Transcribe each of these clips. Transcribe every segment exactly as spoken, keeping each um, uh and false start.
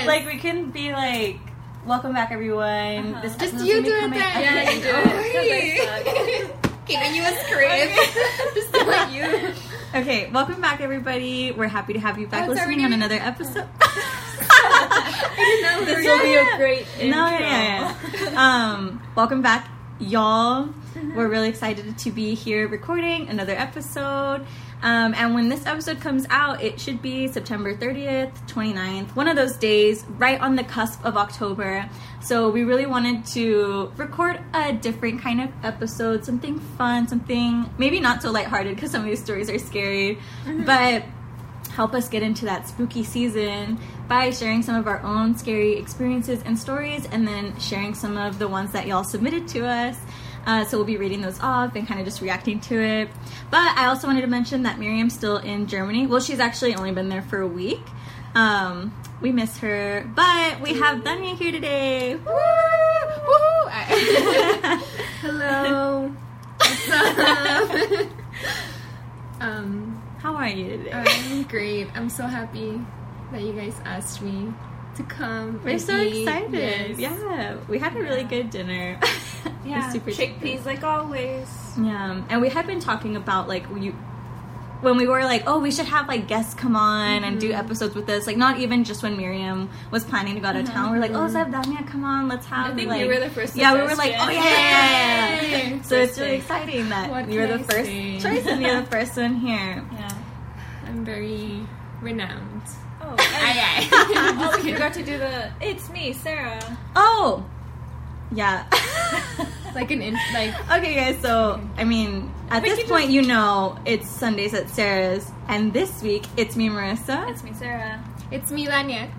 Like, we can be like, welcome back, everyone. Uh-huh. This Just you do it then. Yeah, you do it. Giving you a script. Just do it, you. Okay, welcome back, everybody. We're happy to have you back oh, listening on another episode. I didn't know this will be a great intro. No, yeah, yeah. Um, welcome back, y'all. Mm-hmm. We're really excited to be here recording another episode. Um, and when this episode comes out, it should be September thirtieth, twenty-ninth, one of those days right on the cusp of October. So we really wanted to record a different kind of episode, something fun, something maybe not so lighthearted because some of these stories are scary, mm-hmm. but help us get into that spooky season by sharing some of our own scary experiences and stories, and then sharing some of the ones that y'all submitted to us. Uh, so we'll be reading those off and kind of just reacting to it. But I also wanted to mention that Miriam's still in Germany. Well, she's actually only been there for a week. Um, we miss her. But we have Danya here today. Woo! Woo! Hello. What's up? um, How are you today? I'm great. I'm so happy that you guys asked me to come. We're so eat. excited. Yes. Yeah, we had a really good dinner. Yeah, super chickpeas like always. Yeah, and we had been talking about like you when we were like, oh, we should have like guests come on mm-hmm. and do episodes with us. Like not even just when Miriam was planning to go out of mm-hmm. town. We're like, oh, let's have Danya come on. Let's have. I think like, we were the first. Yeah, we were like, oh yeah, yeah, yeah, yeah. So it's really thing. exciting that what you were the first say? choice and you're the first one here. Yeah, I'm very renowned. Oh, aye, aye. Oh, we forgot to do the. It's me, Sarah. Oh, yeah. Like an in, like. Okay, guys. So I mean, at We this can point, just- you know it's Sundays at Sarah's, and this week it's me, Marissa. It's me, Sarah. It's me, Lanya.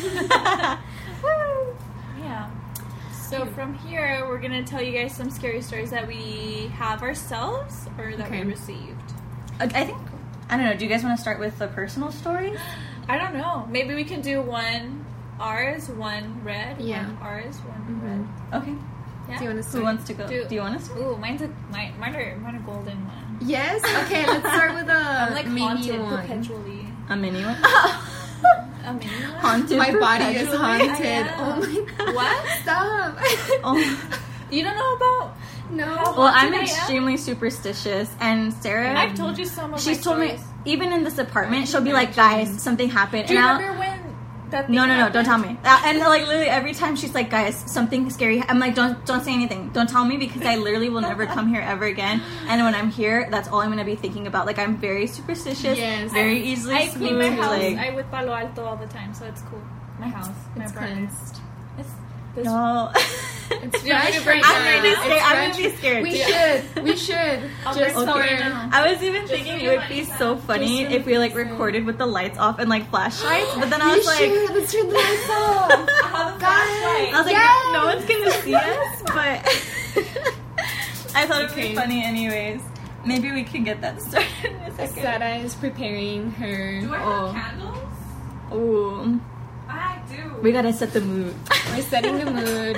Woo! Yeah. So from here, we're gonna tell you guys some scary stories that we have ourselves or that Okay. we received. I think I don't know. Do you guys want to start with the personal stories? I don't know. Maybe we can do one ours, one red. Yeah. One ours, one Mm-hmm. red. Okay. Yeah. Do you want to Who start? wants to go? Do- Do, you want to start? Ooh, mine's a mine. Mine are mine are golden one. Yes. Okay. Let's start with a I'm like mini haunted one. perpetually. A mini one. A mini one. Haunted. My body is perpetually? haunted. I am. Oh my god. What? Stop. Oh. You don't know about? No. Well, I'm Haunted I am? extremely superstitious, and Sarah. I've told you some of She's my told me, stories. even in this apartment, she'll be like, "Guys, something happened." Do you and I'll- remember when that? No, thing no, no! Don't happened? tell me. Uh, and like literally every time she's like, "Guys, something scary." I'm like, "Don't, don't say anything. Don't tell me because I literally will never come here ever again." And when I'm here, that's all I'm gonna be thinking about. Like I'm very superstitious, Yes. very easily I clean my spooked, house. like- I with Palo Alto all the time, so it's cool. My house, my It's apartment. cleansed. It's this. No. It's Do you want me fresh to break right down now. right now? It's I'm gonna fresh. be scared. We Yeah. should. We should. I'll Just break for. right now. I was even Just thinking for it would your be lights so out. funny Just for if we like listen. recorded with the lights off and like flashlights, but then I We was like, should. Let's turn the lights off. I have a flashlight. I was like, Yes! no one's gonna see us, but I thought it would Okay. be funny anyways. Maybe we can get that started in a second. Sarah is preparing her. Do I Oh. have candles? Ooh, I do. we gotta set the mood. We're setting the mood.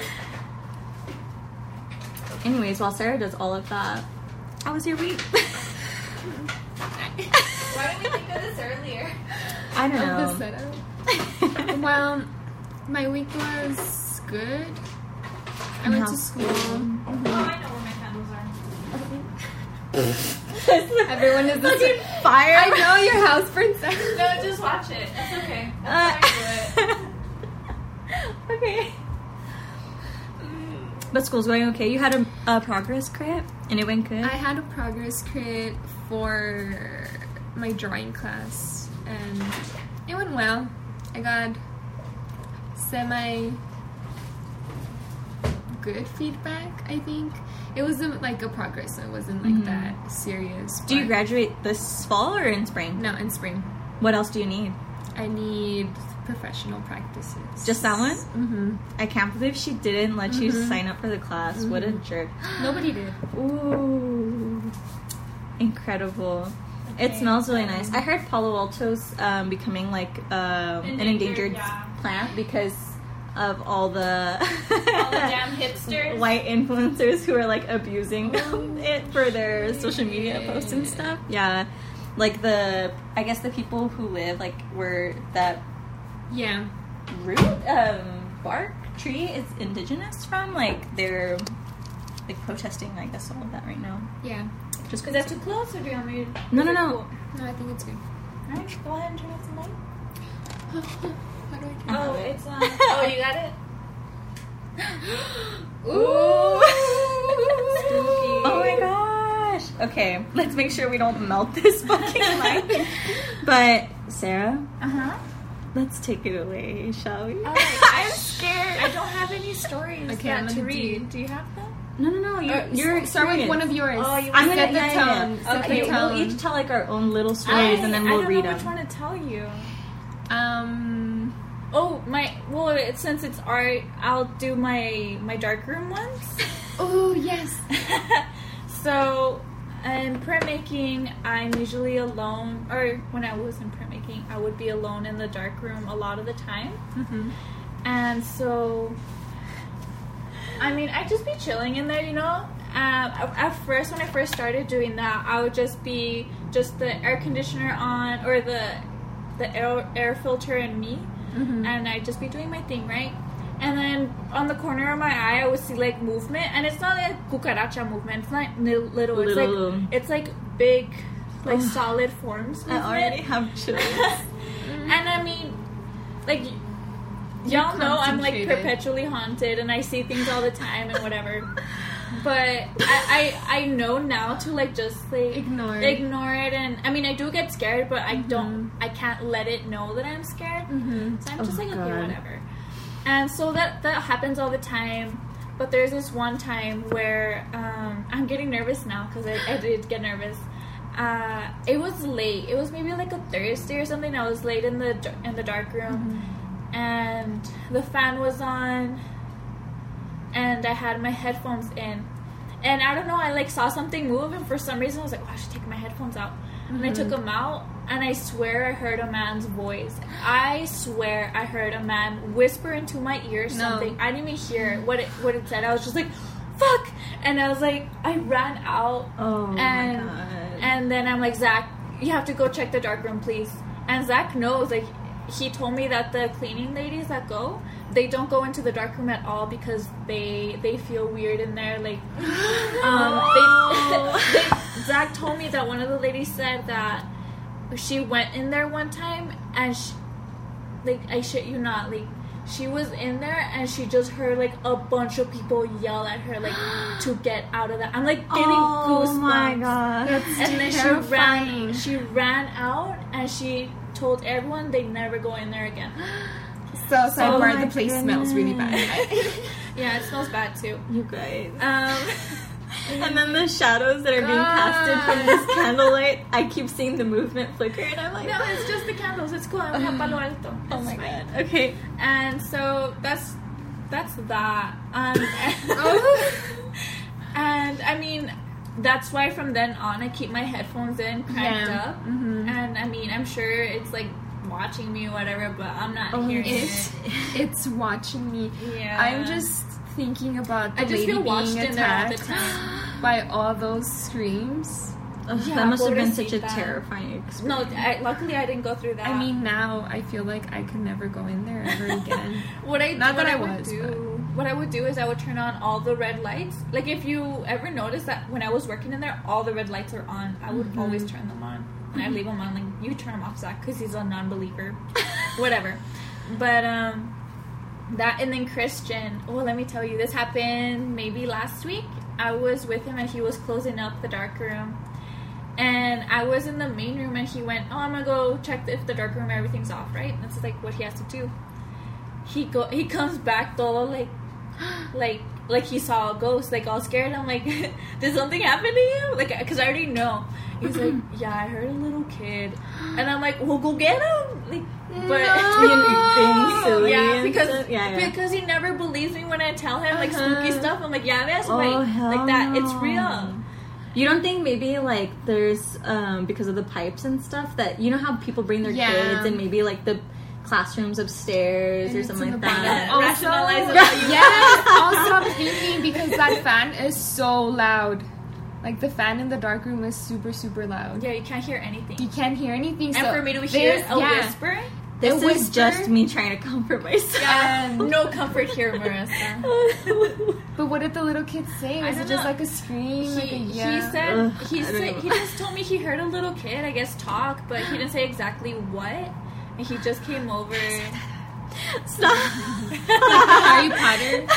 Anyways, while Sarah does all of that, how was your week? Why didn't we think of this earlier? I don't Of the know. setup. Well, my week was good. I went to school. Oh, I know where my candles are. Everyone is Fucking fire. I know your house burns down. No, just watch it. That's okay. Uh, That's how I do it. okay. But school's going okay. You had a, a progress crit, and it went good. I had a progress crit for my drawing class, and it went well. I got semi good feedback, I think. It wasn't like a progress, so it wasn't like Mhm. that serious. Do you but- graduate this fall or in spring? No, in spring. What else do you need? I need professional practices. Just that one? Mm-hmm. I can't believe she didn't let you Mhm. sign up for the class. What a Mhm. jerk. Nobody did. Ooh. Incredible. It Okay, smells really um, nice. I heard Palo Alto's um, becoming like um, an Endangered, endangered yeah. plant because of all the, All the damn hipsters. white influencers who are like abusing Oh, it for their social media posts and stuff. Yeah. Like the, I guess the people who live like where that Yeah. root, um, bark, tree is indigenous from? Like, they're, like, protesting, I guess, all of that right now. Yeah. Just Is that too close, or do you want me to... No, no, is it no. cool? No, I think it's good. Alright, go ahead and turn off the light. How do I turn Oh, it? it's on. Oh, you got it? Ooh! Spooky. Oh my gosh! Okay, let's make sure we don't melt this fucking light. But, Sarah, Uh-huh. let's take it away, shall we? Alright, I'm scared. I don't have any stories Okay, that I'm to gonna read. do- Do you have them? No, no, no. You're, Uh, you're start with one of yours. Oh, you I'm want gonna set the yeah, yeah, tone. yeah. Set Okay, the we'll tone. each tell like our own little stories, I, and then I we'll don't read know them. which one to tell you. Um. Oh, my. Well, it, since it's art, I'll do my my darkroom ones. Oh yes. So, in printmaking, I'm usually alone, or when I was in printmaking, I would be alone in the darkroom a lot of the time. Mm-hmm. And so, I mean, I'd just be chilling in there, you know? Um, at first, when I first started doing that, I would just be just the air conditioner on, or the the air, air filter and me, Mm-hmm. and I'd just be doing my thing, right? And then on the corner of my eye, I would see like movement, and it's not like cucaracha movement. It's not ni- little. It's Little. like it's like big, like Oh. solid forms. I already have chills. And I mean, like, y- y'all know I'm like concentrated. perpetually haunted, and I see things all the time and whatever. But I, I, I know now to like just like Ignore. ignore it, and I mean I do get scared, but I Mm-hmm. don't, I can't let it know that I'm scared. Mm-hmm. So I'm just Oh, like, okay, God. whatever. And so that that happens all the time. But there's this one time where um, I'm getting nervous now because I, I did get nervous. Uh, it was late. It was maybe like a Thursday or something. I was late in the dar- in the dark room, and the fan was on, and I had my headphones in. And I don't know, I like saw something move, and for some reason I was like, oh, I should take my headphones out. And I took them out, and I swear I heard a man's voice. I swear I heard a man whisper into my ear something. I didn't even hear what it what it said. I was just like, fuck! And I was like, I ran out. Oh and, my god. And then I'm like, Zach, you have to go check the dark room, please. And Zach knows, like, he told me that the cleaning ladies that go, they don't go into the dark room at all because they they feel weird in there. Like, um, they, they, Zach told me that one of the ladies said that she went in there one time and she, like, I shit you not, like, she was in there and she just heard like a bunch of people yell at her like to get out of that. I'm like getting Oh goosebumps. my god. That's And then she terrifying. ran, she ran out and she told everyone they never go in there again. So Oh sidebar, my the place smells really bad. Yeah, it smells bad too. You guys. Um, And then the shadows that are being casted from this candlelight, I keep seeing the movement flicker, and I'm like, no, it's just the candles. It's cool. I'm at Palo Alto. oh It's my fine. god. Okay. And so that's that's that. Um, and I mean, that's why from then on I keep my headphones in, cranked Yeah. up. Mhm. And I mean, I'm sure it's like watching me or whatever, but I'm not Oh, hearing It's it. it's watching me. Yeah. I'm just thinking about the I just lady feel watched being in there all the attacked time. by all those screams. Ugh, Yeah, that must have been such a pobrecita. terrifying No, experience. I, luckily I didn't go through that. I mean, now I feel like I could never go in there ever again. what I not what that I, I would was, do, what I would do is I would turn on all the red lights. Like if you ever notice that when I was working in there, all the red lights are on. I would Mhm. always turn them on, and I leave them on. Like you turn them off, Zach, because he's a non-believer. Whatever. But um, that and then Christian. Well, let me tell you, this happened maybe last week. I was with him and he was closing up the dark room. And I was in the main room and he went, oh, I'm gonna go check if the dark room everything's off, right? That's like what he has to do. He go he comes back todo like like like he saw a ghost, like all scared. I'm like, did something happen to you? Like, because I already know. He's like, yeah, I heard a little kid. And I'm like, well, go get him. Like, but Being- being silly yeah, and because stuff. Yeah, yeah. because he never believes me when I tell him like Uh-huh. spooky stuff. I'm like, yeah, that's Oh, right, hell like that. It's no. real. You don't think maybe like there's um because of the pipes and stuff that you know how people bring their Yeah. kids and maybe like the classrooms upstairs And or it's something in like the that. bottom. Rationalize Also- it. Yes. Also, I'm thinking because that fan is so loud. Like the fan in the dark room is super super loud. Yeah, you can't hear anything. You can't hear anything. And so for me to hear there's- a yeah. whisper, This A is whisper? just me trying to comfort myself. And No comfort here, Marissa. but what did the little kid say? I Was it don't just know. like a scream? like a He, yeah? he said Ugh, he I don't said know. he just told me he heard a little kid, I guess, talk, but he didn't say exactly what. And he just came over. Stop. Harry Potter.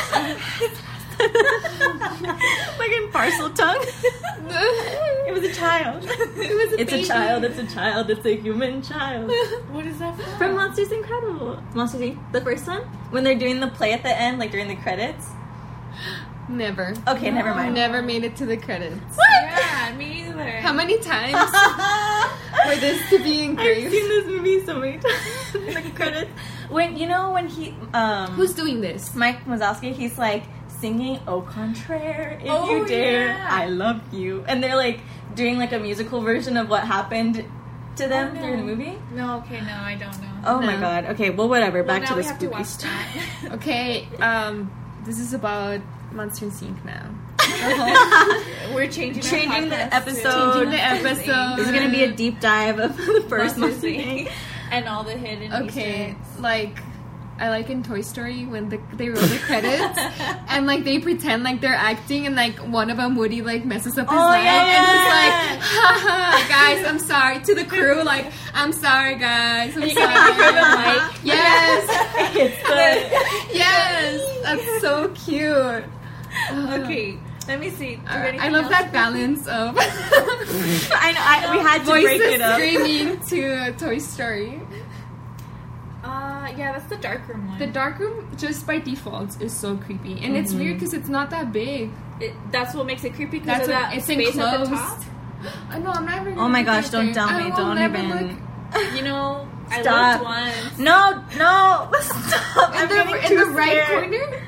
Fucking parcel tongue. It was a child. It was a It's baby. a child. It's a child. It's a human child. What is that from? From Monsters Incredible. Monsters Inc. The first one? When they're doing the play at the end, like during the credits. Never. Okay, No. never mind. Never made it to the credits. Yeah, me either. How many times for this to be I've engraved? seen this movie so many times. The credits. When you know when he um Who's doing this? Mike Wazowski, he's like singing "Au contraire, if Oh, you dare, yeah. I love you," and they're like doing like a musical version of what happened to them Oh, no. through the movie. No, okay, no, I don't know. Oh my No. god. Okay, well whatever. Well, Back now to we the have to spooky watch stuff. that. Okay, um, this is about Monsters Incorporated now. We're changing, Changing the our podcast to- episode. Changing the episode. This is gonna be a deep dive of the first Monsters, Monsters Incorporated. Inc. and all the hidden Easter Okay, eggs. like I like in Toy Story when the, they roll the credits and like they pretend like they're acting and like one of them Woody like messes up his Oh, leg yeah. and he's like, haha, guys, I'm sorry to the crew, like I'm sorry, guys, I'm You sorry. can hear the mic. Yes, It's the yes, that's so cute. Okay, let me see. Do you have Uh, I anything love else? that balance of I know. I, we had to break voices it up. screaming to Toy Story. Uh, yeah, that's the dark room one. The dark room, just by default, is so creepy, and it's Mhm. weird because it's not that big. It, that's what makes it creepy because That's of what, that it's space at the enclosed. top. I know, I'm never. Gonna Oh my look gosh! at Don't there. tell I me. will Don't never even. look. You know, I Stop. looked once. No, no, stop! In I'm the, getting in too the right scared. corner.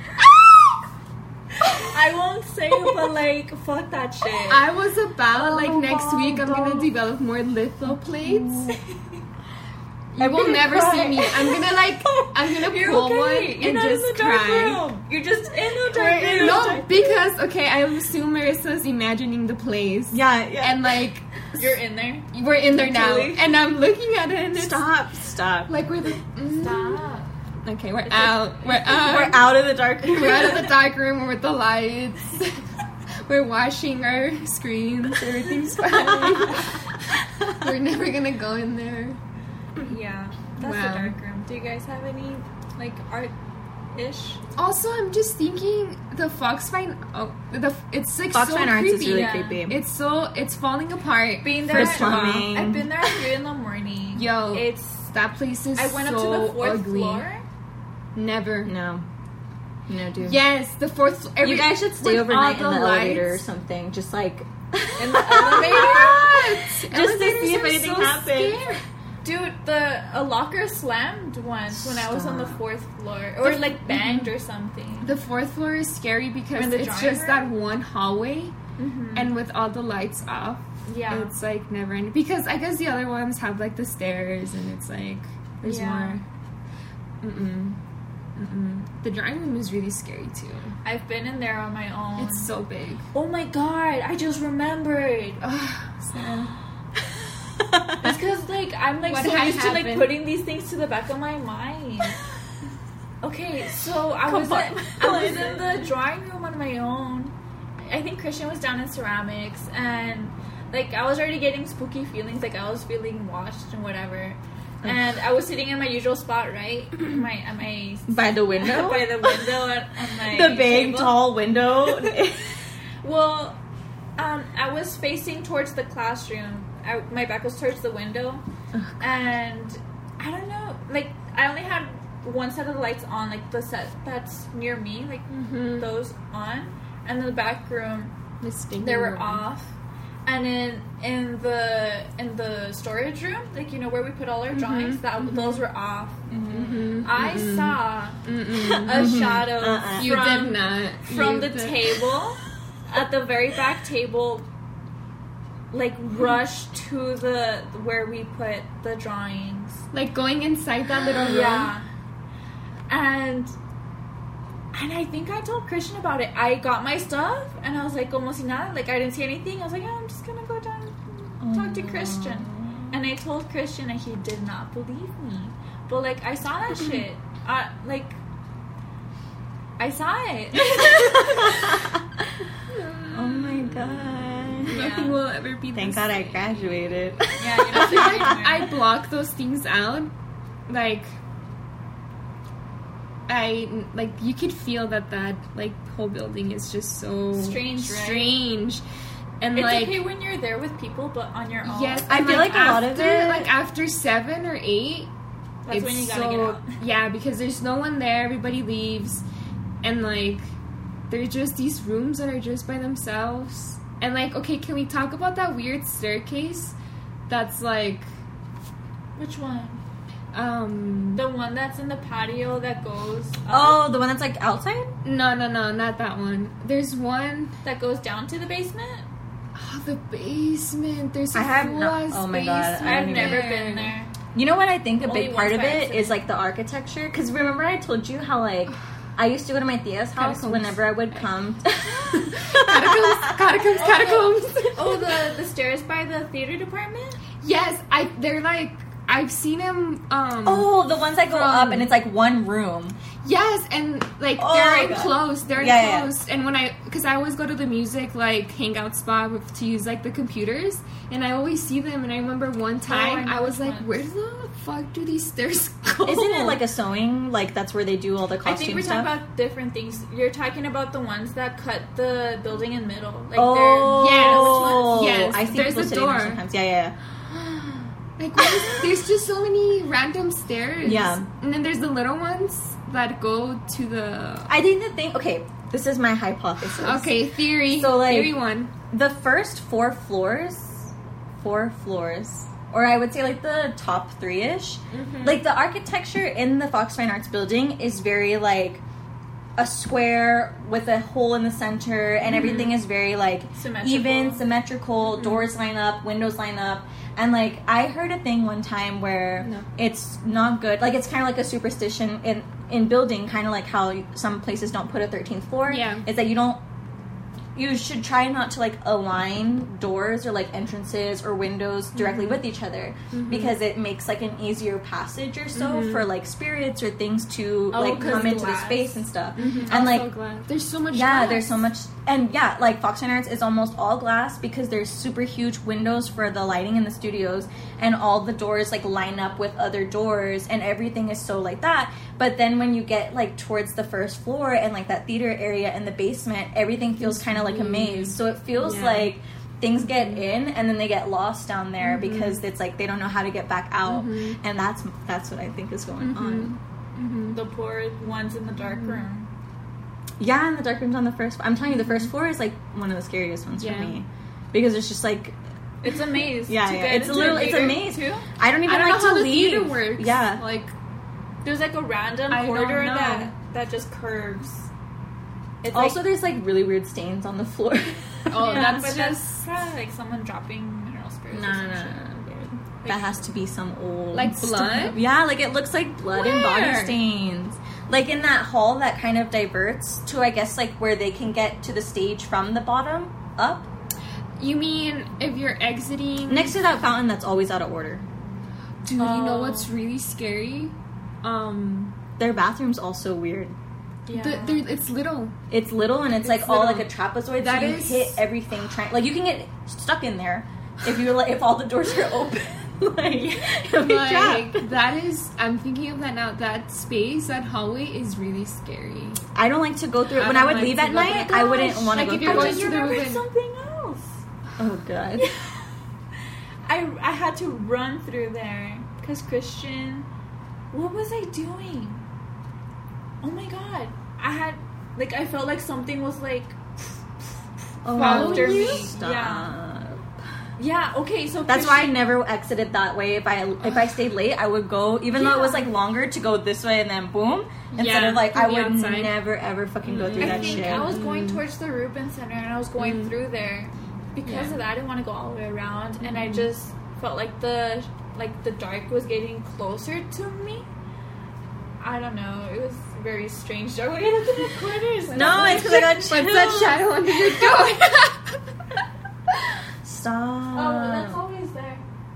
I won't say, but like, fuck that shit. I was about like Oh, next Mom, week. I'm gonna don't. develop more litho plates. You I'm will gonna never cry. see me. I'm gonna like. I'm gonna You're pull okay. one You're and not just in the dark cry. room. You're just in the dark We're in room. No, because okay, I assume Marissa's imagining the place. Yeah, yeah. And like You're in there. we're in there now, Totally. and I'm looking at it, and it's stop, stop. like we're the. mm. Stop. Okay, we're out. We're out. We're out of the dark room. We're out of the dark room with the lights. We're washing our screens. Everything's fine. We're never gonna go in there. Yeah, that's Wow. the dark room. Do you guys have any like art ish? Also, I'm just thinking the Foxfine. Oh, the it's like Fox so Fine Arts creepy. is really Yeah. creepy. It's so it's falling apart. Being For there, the at, plumbing. I've been there at three in the morning. Yo, It's. that place is I went so up to the fourth ugly. floor. Never. No, no, dude. Yes, the fourth. Floor. Every, You guys should stay with overnight in all the, the elevator or lights. something. Just like In the elevator. What? Just to Elevators see if are anything so happens. scary. Dude, the a locker slammed once when I was on the Stop. fourth floor, or The- like banged or something. The fourth floor is scary because In the it's drawing just room? that one hallway, Mm-hmm. and with all the lights off, yeah, it's like never ending. Because I guess the other ones have like the stairs, and it's like there's Yeah. more. Mm-mm. Mm-mm. The drawing room is really scary too. I've been in there on my own. It's so big. Oh my god! I just remembered. Ugh, sad. It's because like I'm like What so had used to like happened? putting these things to the back of my mind. Okay, so I was in, I was in the drawing room on my own. I think Christian was down in ceramics, and like I was already getting spooky feelings. Like I was feeling watched and whatever. And I was sitting in my usual spot, right? my at my by the window. by the window at, on my the big table. tall window. Well, um, I was facing towards the classroom. I, my back was towards the window, and I don't know. Like I only had one set of the lights on, like the set that's near me, like Mm-hmm. those on, and in the back room Misting they were room. off. And in in the in the storage room, like you know where we put all our drawings, that mhm. those were off. Mm-hmm. I Mm-mm. saw Mm-mm. a shadow Uh-uh. You from did not. from You the did- table at the very back table, like rush to the where we put the drawings. Like going inside that little room. Yeah, and and I think I told Christian about it. I got my stuff and I was like, como si nada. Like I didn't see anything. I was like, yeah, I'm just gonna go down and talk to Christian. And I told Christian, and he did not believe me. But like I saw that shit. Uh, like I saw it. Oh my god. Nothing Yeah. will ever be. Thank the God I same. graduated. Yeah, you're I not feel like anymore. I block those things out. Like, I like you could feel that that like whole building is just so Strange, right? strange, and It's like okay when you're there with people, but on your own. yes, I and, feel like a lot of after, it- like after seven or eight, That's it's when you gotta so get out. yeah because there's no one there. Everybody leaves, and like there's just these rooms that are just by themselves. And like, okay, can we talk about that weird staircase? That's like. Which one? Um. The one that's in the patio that goes up, Oh, the one that's like outside? No, no, no, not that one. There's one. that goes down to the basement? Oh, the basement. There's a I have full no- ass oh my God, basement I I've don't never there. been there. You know what I think a Only big part once of by it accident. is like the architecture? Because remember I told you how like I used to go to my tia's house Catacombs. whenever I would come. Catacombs, catacombs, catacombs. Oh, the the stairs by the theater department? Yes, I. They're like. I've seen them. Um, Oh, the ones that go From- up and it's like one room. Yes, and like Oh, they're God. enclosed. They're Yeah, yeah. enclosed. And when I, because I always go to the music like hangout spot with, to use like the computers, and I always see them. And I remember one time I I, know was which like, ones. "Where the fuck do these stairs go?" Isn't it like a sewing? Like that's where they do all the I costume think we're stuff? talking about different things. You're talking about the ones that cut the building in middle. Like oh, Yes, yes. I see There's people a sitting there door. sometimes. Yeah, yeah, Like, what is, there's just so many random stairs. Yeah. And then there's the little ones that go to the. I think the thing. Okay, this is my hypothesis. Okay, theory. So, like- theory one. The first four floors, four floors, or I would say like the top three ish, Mm-hmm. like the architecture in the Fox Fine Arts building is very like a square with a hole in the center, and everything is very like Symmetrical. even, symmetrical. Doors line up, windows line up, and like I heard a thing one time where No. it's not good. Like it's kind of like a superstition in in building, kind of like how some places don't put a thirteenth floor. Yeah. Is that you don't. You should try not to like align doors or like entrances or windows directly with each other because it makes like an easier passage or so for like spirits or things to Oh, like 'cause come into the glass. space and stuff. I'm And like so glad. There's so much. yeah, glass. there's so much, and yeah, like Fox Fine Arts is almost all glass because there's super huge windows for the lighting in the studios, and all the doors like line up with other doors, and everything is so like that. But then when you get like towards the first floor and like that theater area and the basement, everything feels kind of like a maze. So it feels Yeah. like things get in and then they get lost down there because it's like they don't know how to get back out, and that's that's what I think is going on. The poor ones in the dark Mm-hmm. room. Yeah, and the dark room's on the first. I'm telling you, the first floor is like one of the scariest ones Yeah. for me because it's just like It's a maze. Yeah, to yeah. get It's a into little- the it's a theater, maze. Too. I don't even I don't like know how to the leave. theater works. Yeah, Like, There's like a random I don't corridor know. that that just curves. It's also like, there's like really weird stains on the floor. oh, yeah, that's but just that's probably like someone dropping mineral spirits. no, or no, some no, shit. no, no. That has to be some old Like stuff. blood? Yeah, like it looks like blood and body Where? stains. Like in that hall that kind of diverts to, I guess, like where they can get to the stage from the bottom up. You mean if you're exiting Next to that fountain that's always out of order. Dude, you know Oh. what's really scary? Um, Their bathroom's also weird. Yeah. the, there, it's little. It's little and it's, It's like all little. like a trapezoid. That so you is- hit everything trying. Like you can get stuck in there if you're like if all the doors are open. like you'll be trapped. Like that is. I'm thinking of that now. That space, that hallway is really scary. I don't like to go through it. I When I don't would like leave to at go night, through- I wouldn't Gosh, want to like go if you're through I going it. just to the remembered ribbon. something else. Oh god. I I had to run through there because Christian. What was I doing? Oh my god! I had like I felt like something was like Oh, after me. stop. Yeah. Yeah. Okay. So That's why I Christian- never exited that way. If I if I stayed late, I would go, even though it was Yeah. like longer to go this way and then boom. Instead Yeah, of like, to I be would outside. never ever fucking go through I that think shit. I was going towards the Rubin Center and I was going Mm. through there because Yeah. of that. I didn't want to go all the way around, and I Mhm. just felt like the like the dark was getting closer to me. I don't know. It was very strange. Dark. Look at the corners. No, it's because I got What's chills. that shadow under your door? Stop. Oh, that's always there.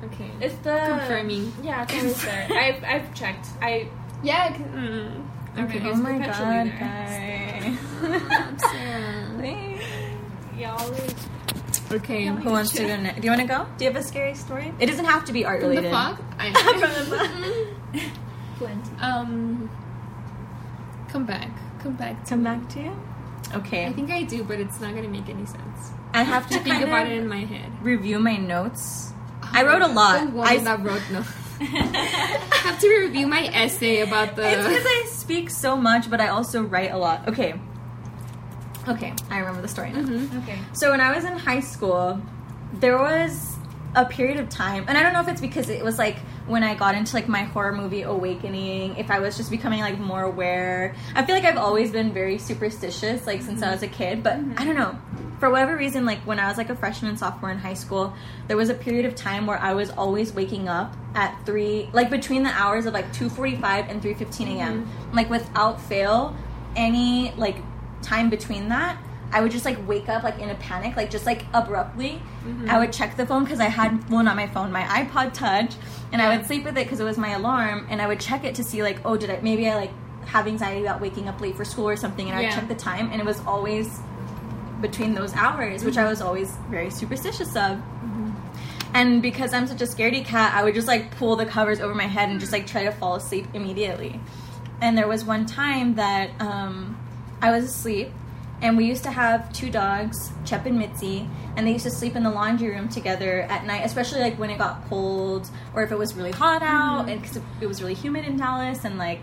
Okay. It's the Confirming. Yeah, it's always there. I've I've checked. I Yeah. Mm. Okay. Oh it's my perpetually god, there. guys. Sarah. Yeah, always. Okay. Who wants to go next? Do you want to go? Do you have a scary story? It doesn't have to be art From related. the fog? I From the fog. Plenty. Um. Come back. Come back. To Come me. back to you. Okay. I think I do, but it's not gonna make any sense. I have to Think think about about it in my head. Review my notes. I wrote a lot. The woman I, that wrote notes. I have to review my essay about the. It's because I speak so much, but I also write a lot. Okay. Okay, I remember the story now. Mhm. Okay. So when I was in high school, there was a period of time, and I don't know if it's because it was like when I got into like my horror movie awakening, if I was just becoming like more aware. I feel like I've always been very superstitious, like since I was a kid, but I don't know. For whatever reason, like when I was like a freshman and sophomore in high school, there was a period of time where I was always waking up at three, like between the hours of like two forty-five and three fifteen a.m. Like without fail, any like time between that, I would just like wake up like in a panic, like just like abruptly. Mm-hmm. I would check the phone because I had, well, not my phone, my iPod Touch, and I would sleep with it because it was my alarm, and I would check it to see like, oh, did I, maybe I like have anxiety about waking up late for school or something, and I would Yeah. check the time, and it was always between those hours, which I was always very superstitious of. Mm-hmm. And because I'm such a scaredy cat, I would just like pull the covers over my head and just like try to fall asleep immediately. And there was one time that um, I was asleep, and we used to have two dogs, Chep and Mitzi, and they used to sleep in the laundry room together at night, especially like when it got cold or if it was really hot out, mm-hmm. and because it was really humid in Dallas, and like,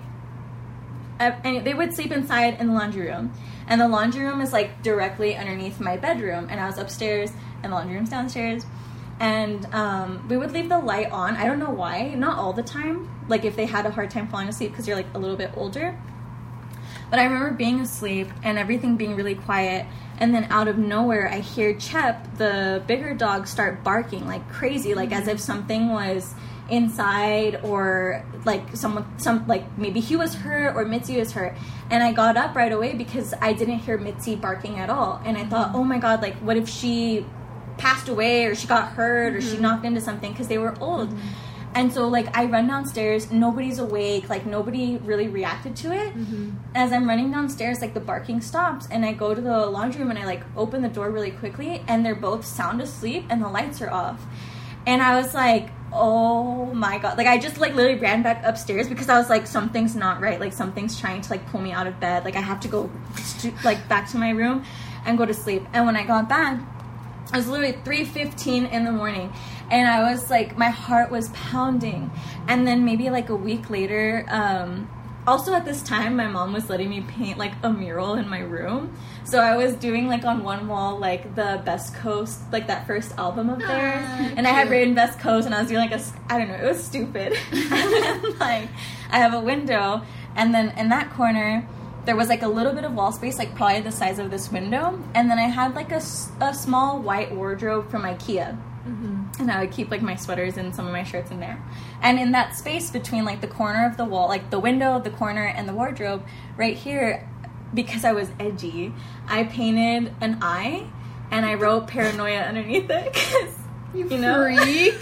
and they would sleep inside in the laundry room. And the laundry room is like directly underneath my bedroom, and I was upstairs, and the laundry room's downstairs. And um, we would leave the light on. I don't know why, not all the time. Like if they had a hard time falling asleep because you're like a little bit older. But I remember being asleep and everything being really quiet, and then out of nowhere I hear Chep, the bigger dog, start barking like crazy, like as if something was inside, or like someone, some like maybe he was hurt or Mitzi was hurt. And I got up right away because I didn't hear Mitzi barking at all, and I thought, oh my god, like what if she passed away or she got hurt, mm-hmm. or she knocked into something, because they were old. Mm-hmm. And so, like, I run downstairs, nobody's awake, like, nobody really reacted to it. Mm-hmm. As I'm running downstairs, like, the barking stops, and I go to the laundry room, and I, like, open the door really quickly, and they're both sound asleep, and the lights are off. And I was like, oh my god. Like, I just, like, literally ran back upstairs, because I was like, something's not right. Like, something's trying to, like, pull me out of bed. Like, I have to go, like, back to my room and go to sleep. And when I got back, it was literally three fifteen in the morning, and I was like, my heart was pounding. And then maybe like a week later, um, also at this time, my mom was letting me paint like a mural in my room. So I was doing like on one wall, like the Best Coast, like that first album of theirs. Ah, and cute. I had written Best Coast, and I was doing like a, I don't know, it was stupid. And then like, I have a window, and then in that corner, there was like a little bit of wall space, like probably the size of this window. And then I had like a, a small white wardrobe from IKEA. Mm-hmm. And I would keep like my sweaters and some of my shirts in there. And in that space between like the corner of the wall, like the window, the corner, and the wardrobe, right here, because I was edgy, I painted an eye, and I wrote paranoia underneath it. Cause, you, you know? Freak.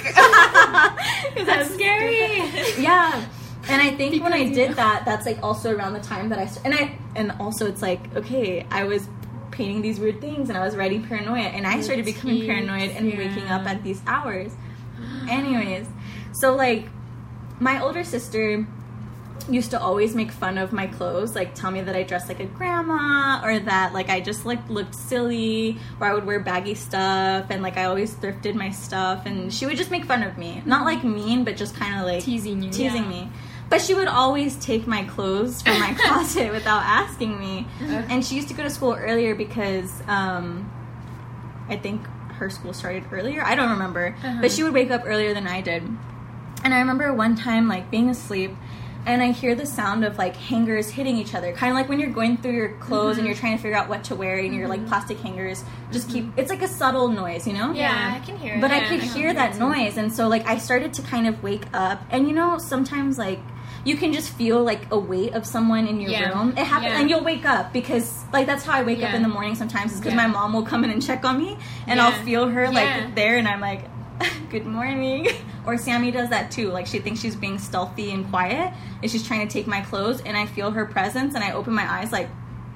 That's scary. Yeah. And I think because when I did that, that's like also around the time that I st- and I and also it's like, okay, I was painting these weird things, and I was writing paranoia, and I started becoming paranoid and yeah. waking up at these hours. Anyways, so like my older sister used to always make fun of my clothes, like tell me that I dressed like a grandma, or that like I just like looked silly, or I would wear baggy stuff, and like I always thrifted my stuff, and she would just make fun of me, not like mean, but just kind of like teasing you, teasing yeah. me. But she would always take my clothes from my closet without asking me. Okay. And she used to go to school earlier because um, I think her school started earlier. I don't remember. Uh-huh. But she would wake up earlier than I did. And I remember one time, like, being asleep, and I hear the sound of, like, hangers hitting each other. Kind of like when you're going through your clothes, mm-hmm. and you're trying to figure out what to wear, and mm-hmm. your, like, plastic hangers just mm-hmm. keep... It's like a subtle noise, you know? Yeah, yeah. I can hear it. But yeah, I could I hear that noise, and so, like, I started to kind of wake up. And, you know, sometimes, like... you can just feel like a weight of someone in your yeah. room. It happens, yeah. and you'll wake up because like that's how I wake yeah. up in the morning sometimes. Is because yeah. my mom will come in and check on me, and yeah. I'll feel her like yeah. there, and I'm like, "Good morning." Or Sammy does that too. Like, she thinks she's being stealthy and quiet, and she's trying to take my clothes, and I feel her presence, and I open my eyes like...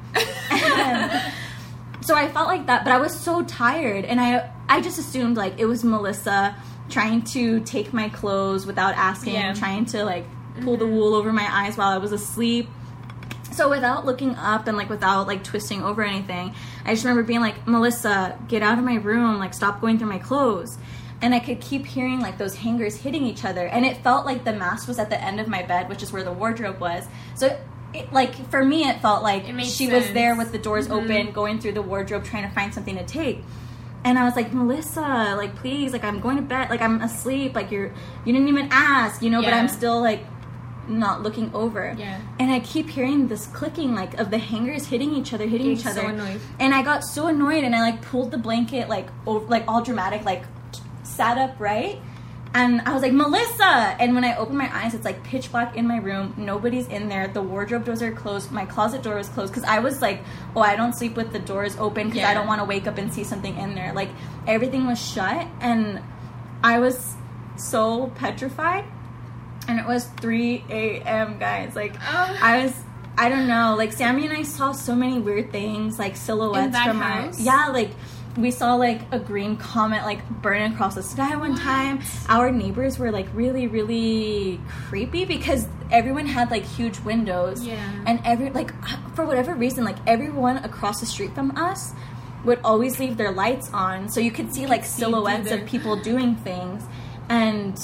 and so I felt like that, but I was so tired, and I I just assumed, like, it was Melissa trying to take my clothes without asking, Yeah. trying to, like, pull the wool over my eyes while I was asleep. So without looking up and, like, without, like, twisting over anything, I just remember being like, Melissa, get out of my room, like, stop going through my clothes. And I could keep hearing, like, those hangers hitting each other, and it felt like the mask was at the end of my bed, which is where the wardrobe was. So it, like, for me, it felt like It she makes was there sense. with the doors Mhm. open, going through the wardrobe, trying to find something to take. And I was like, Melissa, like, please, like, I'm going to bed, like, I'm asleep, like, you're, you didn't even ask, you know, but Yeah. I'm still, like, not looking over. Yeah. And I keep hearing this clicking, like, of the hangers hitting each other, hitting Getting each other. so annoyed. And I got so annoyed, and I, like, pulled the blanket, like, over, like, all dramatic, like, sat up right. And I was like, Melissa! And when I open my eyes, it's, like, pitch black in my room. Nobody's in there. The wardrobe doors are closed. My closet door is closed. Because I was like, oh, I don't sleep with the doors open because Yeah. I don't want to wake up and see something in there. Like, everything was shut. And I was so petrified. And it was three a.m., guys. Like, Oh. I was... I don't know. Like, Sammy and I saw so many weird things. Like, silhouettes In that from house? our... Yeah, like... We saw, like, a green comet, like, burn across the sky one What? time. Our neighbors were, like, really, really creepy because everyone had, like, huge windows. Yeah. And every, like, for whatever reason, like, everyone across the street from us would always leave their lights on. So you could see, like, see silhouettes through of their- people doing things. And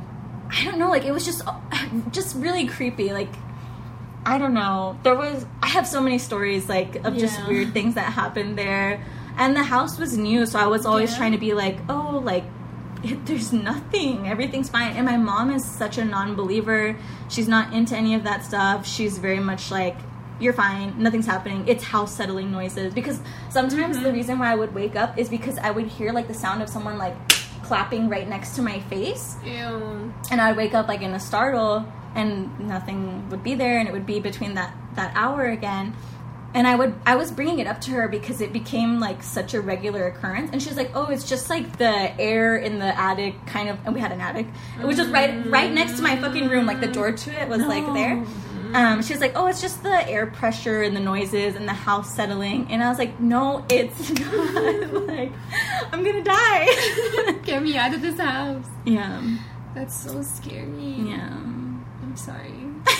I don't know, like, it was just, just really creepy. Like, I don't know. There was, I have so many stories, like, of just Yeah. weird things that happened there. And the house was new, so I was always Yeah. trying to be like, oh, like, it, there's nothing. Everything's fine. And my mom is such a non-believer. She's not into any of that stuff. She's very much like, you're fine. Nothing's happening. It's house settling noises. Because sometimes Mm-hmm. the reason why I would wake up is because I would hear, like, the sound of someone, like, clapping right next to my face. Ew. And I'd wake up, like, in a startle, and nothing would be there, and it would be between that, that hour again. And I would, I was bringing it up to her because it became, like, such a regular occurrence. And she was like, oh, it's just, like, the air in the attic kind of, and we had an attic. It was just right, right next to my fucking room. Like, the door to it was, like, there. Um, she was like, oh, it's just the air pressure and the noises and the house settling. And I was like, no, it's not. Like, I'm gonna die. Get me out of this house. Yeah. That's so scary. Yeah. I'm sorry.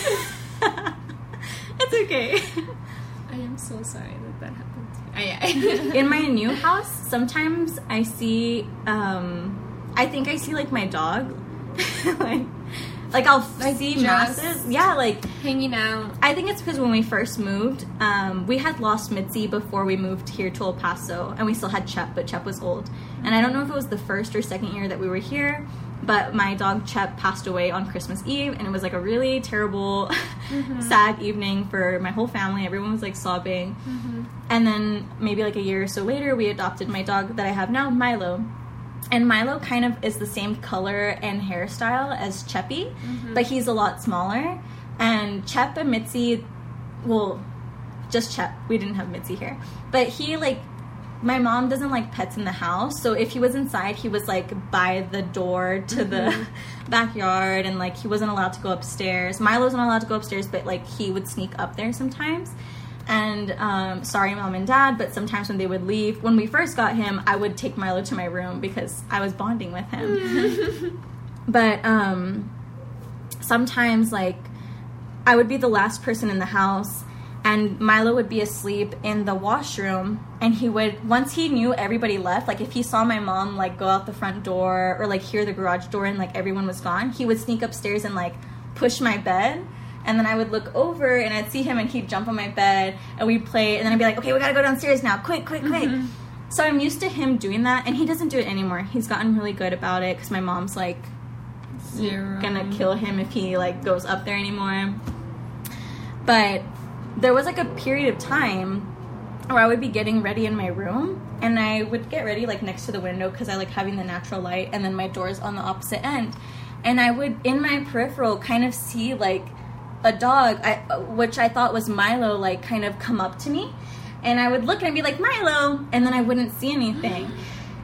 It's okay. I am so sorry that that happened to me. I, I, In my new house, sometimes I see, um, I think I see, like, my dog. like, like, I'll Like, see just- masses. Yeah, like, hanging out. I think it's because when we first moved, um, we had lost Mitzi before we moved here to El Paso, and we still had Chep, but Chep was old. And I don't know if it was the first or second year that we were here, but my dog Chep passed away on Christmas Eve, and it was, like, a really terrible, Mm-hmm. sad evening for my whole family. Everyone was, like, sobbing. Mm-hmm. And then maybe, like, a year or so later, we adopted my dog that I have now, Milo. And Milo kind of is the same color and hairstyle as Cheppy, Mm-hmm. but he's a lot smaller. And Chep and Mitzi, well, just Chep. We didn't have Mitzi here. But he, like, my mom doesn't like pets in the house. So if he was inside, he was, like, by the door to the Mm-hmm. backyard. And, like, he wasn't allowed to go upstairs. Milo's not allowed to go upstairs, but, like, he would sneak up there sometimes. And um, sorry, Mom and Dad, but sometimes when they would leave, when we first got him, I would take Milo to my room because I was bonding with him. But um, sometimes, like, I would be the last person in the house, and Milo would be asleep in the washroom, and he would, once he knew everybody left, like, if he saw my mom, like, go out the front door or, like, hear the garage door and, like, everyone was gone, he would sneak upstairs and, like, push my bed. And then I would look over, and I'd see him, and he'd jump on my bed, and we'd play, and then I'd be like, okay, we gotta go downstairs now, quick, quick, quick. Mm-hmm. So I'm used to him doing that, and he doesn't do it anymore. He's gotten really good about it, because my mom's, like, Zero. gonna kill him if he, like, goes up there anymore. But there was, like, a period of time where I would be getting ready in my room, and I would get ready, like, next to the window, because I like having the natural light, and then my door's on the opposite end. And I would, in my peripheral, kind of see, like, a dog, I, which I thought was Milo, like, kind of come up to me. And I would look and I'd be like, Milo! And then I wouldn't see anything.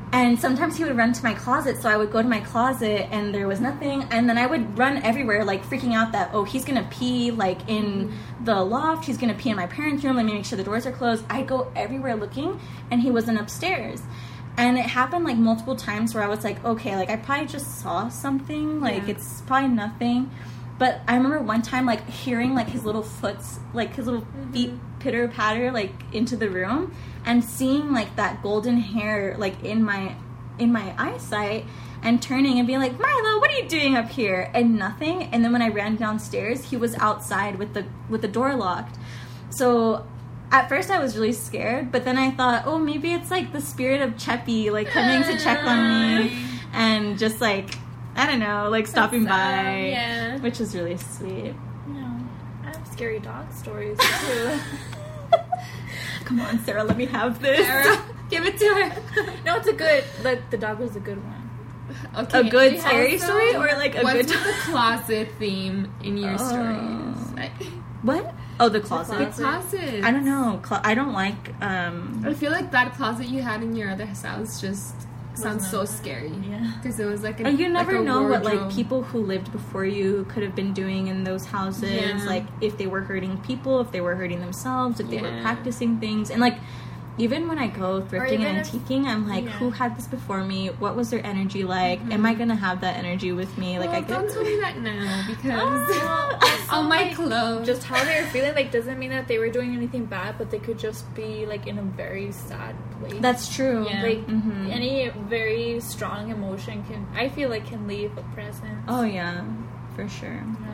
And sometimes he would run to my closet, so I would go to my closet and there was nothing. And then I would run everywhere, like freaking out that, oh, he's going to pee like in mm-hmm. the loft. He's going to pee in my parents' room. Let me make sure the doors are closed. I'd go everywhere looking, and he wasn't upstairs. And it happened like multiple times where I was like, okay, like I probably just saw something. Like yeah. it's probably nothing. But I remember one time like hearing like his little foots, like his little mm-hmm. feet pitter patter like into the room, and seeing like that golden hair like in my in my eyesight, and turning and being like, Milo, what are you doing up here? And nothing. And then when I ran downstairs, he was outside with the with the door locked. So at first I was really scared, but then I thought, oh, maybe it's like the spirit of Cheppy like coming to check on me and just like, I don't know, like stopping That's, by, um, yeah. which is really sweet. No, I have scary dog stories too. Come on, Sarah, let me have this. Sarah, give it to her. No, it's a good. The, the dog was a good one. Okay, a good you scary also, story, or like a what's good with the closet theme in your Oh. stories? I, what? Oh, the closet. the closet. I don't know. Cl- I don't like. um I feel like that closet you had in your other house just sounds so scary. Yeah. Because it was like a. And you never like a know what like wardrobe. people who lived before you could have been doing in those houses. Yeah. Like if they were hurting people, if they were hurting themselves, if they were Yeah. practicing things, and like. Even when I go thrifting even and if- antiquing, I'm like, yeah. who had this before me? What was their energy like? Mhm. Am I gonna have that energy with me? Like, Well, I get don't tell me that now because Well, also, all my like, clothes. Just how they're feeling like doesn't mean that they were doing anything bad, but they could just be like in a very sad place. That's true. Yeah. like Mhm. any very strong emotion can. I feel like can leave a presence. Oh yeah, for sure.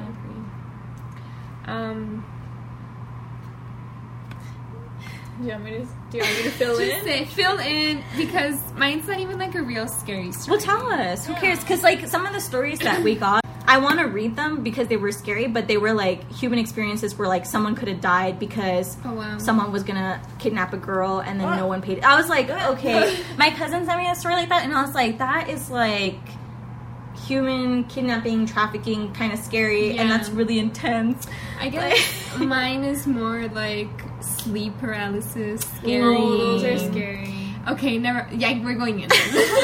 Yeah. um. Do you want me to? Do you want me to fill Just in? say fill in because mine's not even like a real scary story. Well, tell us. Who Yeah. cares? Because like some of the stories that we got, I want to read them because they were scary, but they were like human experiences where like someone could have died because Oh wow. someone was gonna kidnap a girl and then Oh. no one paid. I was like, okay. My cousin sent me a story like that, and I was like, that is like human kidnapping, trafficking, kind of scary, and Yeah. that's really intense. I guess mine is more like sleep paralysis, scary. Ooh. Those are scary. Okay, never. Yeah, we're going in.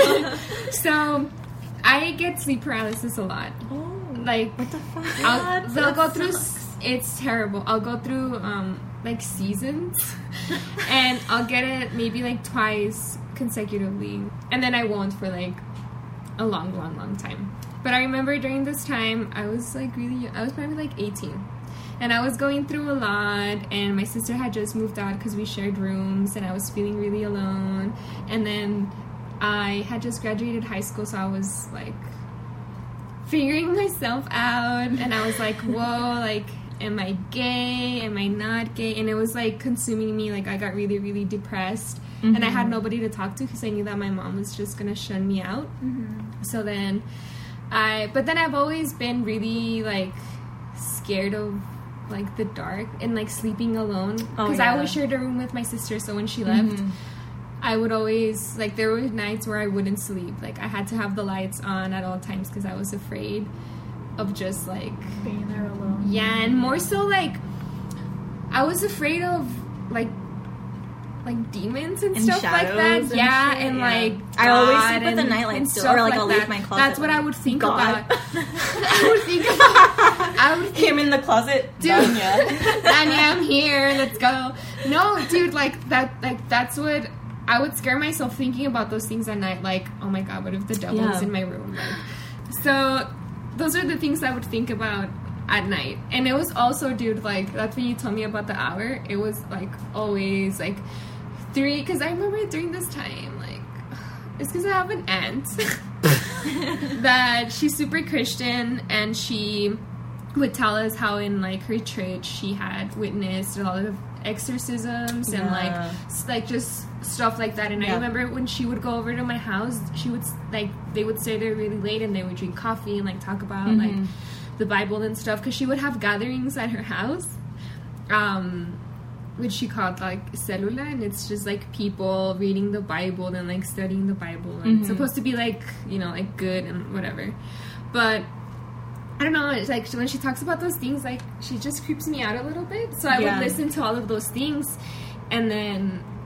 So, I get sleep paralysis a lot. Oh, Like, what the fuck? I'll, God, they'll that go through. sucks. s- It's terrible. I'll go through um like seasons, and I'll get it maybe like twice consecutively, and then I won't for like a long, long, long time. But I remember during this time, I was like really. I was probably like eighteen. And I was going through a lot, and my sister had just moved out because we shared rooms, and I was feeling really alone. And then I had just graduated high school, so I was like figuring myself out, and I was like, whoa, like, am I gay? Am I not gay? And it was like consuming me. Like, I got really, really depressed, mm-hmm. and I had nobody to talk to because I knew that my mom was just gonna shun me out. Mm-hmm. So then I, but then I've always been really like scared of like the dark and like sleeping alone because Oh, yeah. I always shared a room with my sister, so when she left Mhm. I would always like there were nights where I wouldn't sleep, like I had to have the lights on at all times because I was afraid of just like Being there alone. yeah, and more so like I was afraid of like like demons and, And stuff like that. shadows and yeah, shit, and yeah. like I always God sleep with the and- nightlight and still, stuff or, like, I'll leave that. my closet That's what I would think God. about. I would think about. I would think, Him in the closet, dude. Danya. Danya, I'm here. Let's go. No, dude, like that. Like that's what I would scare myself thinking about those things at night. Like, oh my God, what if the devil Yeah. is in my room? Like, so those are the things I would think about at night. And it was also, dude, like that's when you told me about the hour. It was like always like three, because I remember during this time, like it's because I have an aunt that she's super Christian, and she would tell us how in like her church she had witnessed a lot of exorcisms and Yeah. like s- like just stuff like that. And Yeah. I remember when she would go over to my house, she would s- like they would stay there really late and they would drink coffee and like talk about Mhm. like the Bible and stuff, because she would have gatherings at her house, um which she called like cellula, and it's just like people reading the Bible and like studying the Bible, and it's Mhm. supposed to be like, you know, like good and whatever. But I don't know, it's like when she talks about those things, like she just creeps me out a little bit. So I Yeah. would listen to all of those things, and then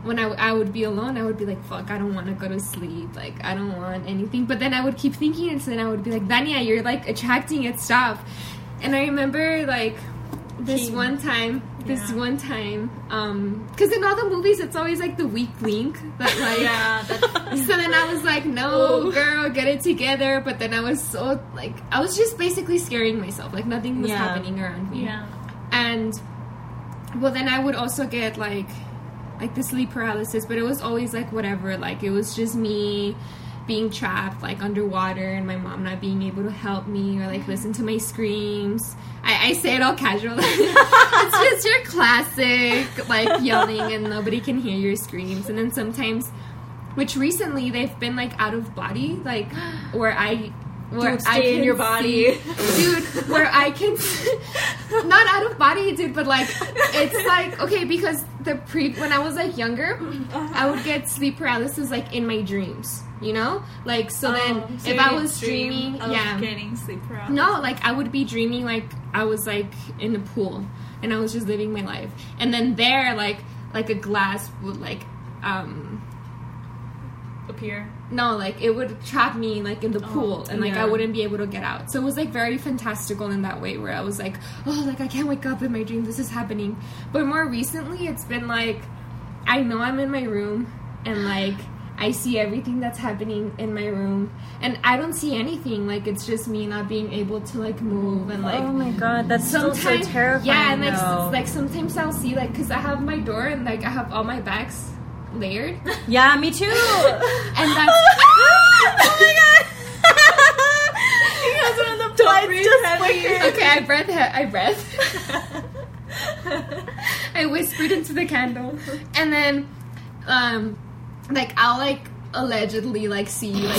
when I, I would be alone, I would be like, fuck, I don't want to go to sleep. Like, I don't want anything. But then I would keep thinking, and so then I would be like, Dania, you're, like, attracting it. Stop. And I remember, like, this King. one time, this Yeah. one time, um, because in all the movies, it's always, like, the weak link that, like, Yeah, that's... so then I was like, no, girl, get it together. But then I was so, like, I was just basically scaring myself. Like, nothing was Yeah. happening around me. Yeah. And, well, then I would also get, like, like the sleep paralysis, but it was always, like, whatever. Like, it was just me being trapped, like, underwater, and my mom not being able to help me or, like, listen to my screams. I, I say it all casual. It's just your classic, like, yelling and nobody can hear your screams. And then sometimes, which recently they've been, like, out of body, like, where I... Where Dude, stay I in can your body. see- dude, where I can... Not out of body, dude, but, like, it's, like, okay, because the pre... When I was, like, younger, I would get sleep paralysis, like, in my dreams. You know, like so. Then Um, so if you I was dream dreaming, of yeah, getting sleep paralysis. no, like I would be dreaming like I was like in a pool and I was just living my life, and then there, like like a glass would like um appear. no, like it would trap me like in the Oh, pool, and like yeah. I wouldn't be able to get out. So it was like very fantastical in that way, where I was like, oh, like I can't wake up in my dream. This is happening. But more recently, it's been like I know I'm in my room and like. I see everything that's happening in my room, and I don't see anything. Like, it's just me not being able to, like, move, and, like... Oh my god, that's still so sometimes- terrifying, Yeah, and, like, though. s- like, sometimes I'll see, like, because I have my door, and, like, I have all my bags layered, Yeah, me too. and that's... Oh my god. Because one of the Don't lights breathe just heavy. flickered. Okay, I breath, I breath. I whispered into the candle, and then, um... like, I'll, like, allegedly, like, see, like...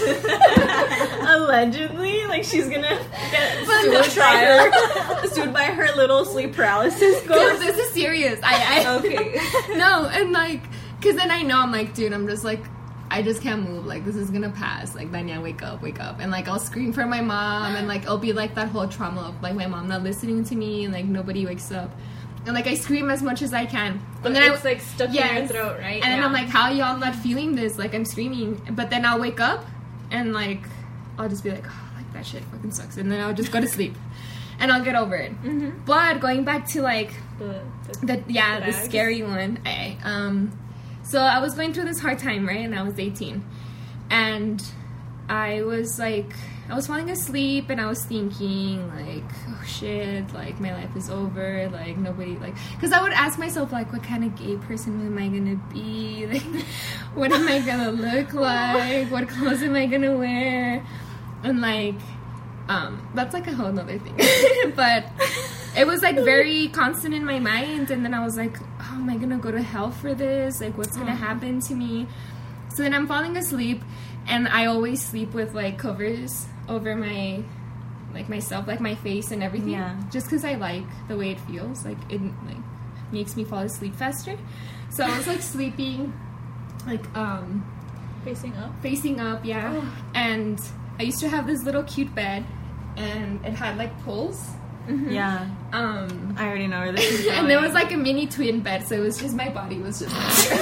Allegedly, like she's gonna get But sued no, by her, sued by her little sleep paralysis Because ghost. this is serious. I, I Okay. No, and, like, because then I know I'm, like, dude, I'm just, like, I just can't move. Like, this is gonna pass. Like, Dania, wake up, wake up. And, like, I'll scream for my mom, and, like, it'll be, like, that whole trauma of, like, my mom not listening to me, and, like, nobody wakes up. And, like, I scream as much as I can. But And then it's I, like stuck in Yes. your throat, right? and then Yeah. I'm like, how y'all not feeling this? Like, I'm screaming. But then I'll wake up, and, like, I'll just be like, oh, like, that shit fucking sucks. And then I'll just go to sleep. And I'll get over it. Mhm. But going back to, like, The, the, the yeah, the bags. scary one. I um, so I was going through this hard time, right? And I was eighteen, and I was like, I was falling asleep, and I was thinking, like, oh shit, like my life is over, like nobody, like, because I would ask myself, like, what kind of gay person am I gonna be? Like, what am I gonna look like? What clothes am I gonna wear? And like. Um, that's like a whole nother thing. But it was like very constant in my mind, and then I was like, oh, am I gonna go to hell for this? Like, what's gonna happen to me? So then I'm falling asleep, and I always sleep with like covers over my like myself, like my face and everything. Yeah. Just because I like the way it feels. Like it like makes me fall asleep faster. So I was like sleeping like um facing up. facing up, yeah. Oh. And I used to have this little cute bed, and it had like poles. Yeah, Um, I already know where this is going. and there was like a mini twin bed, so it was just my body was just like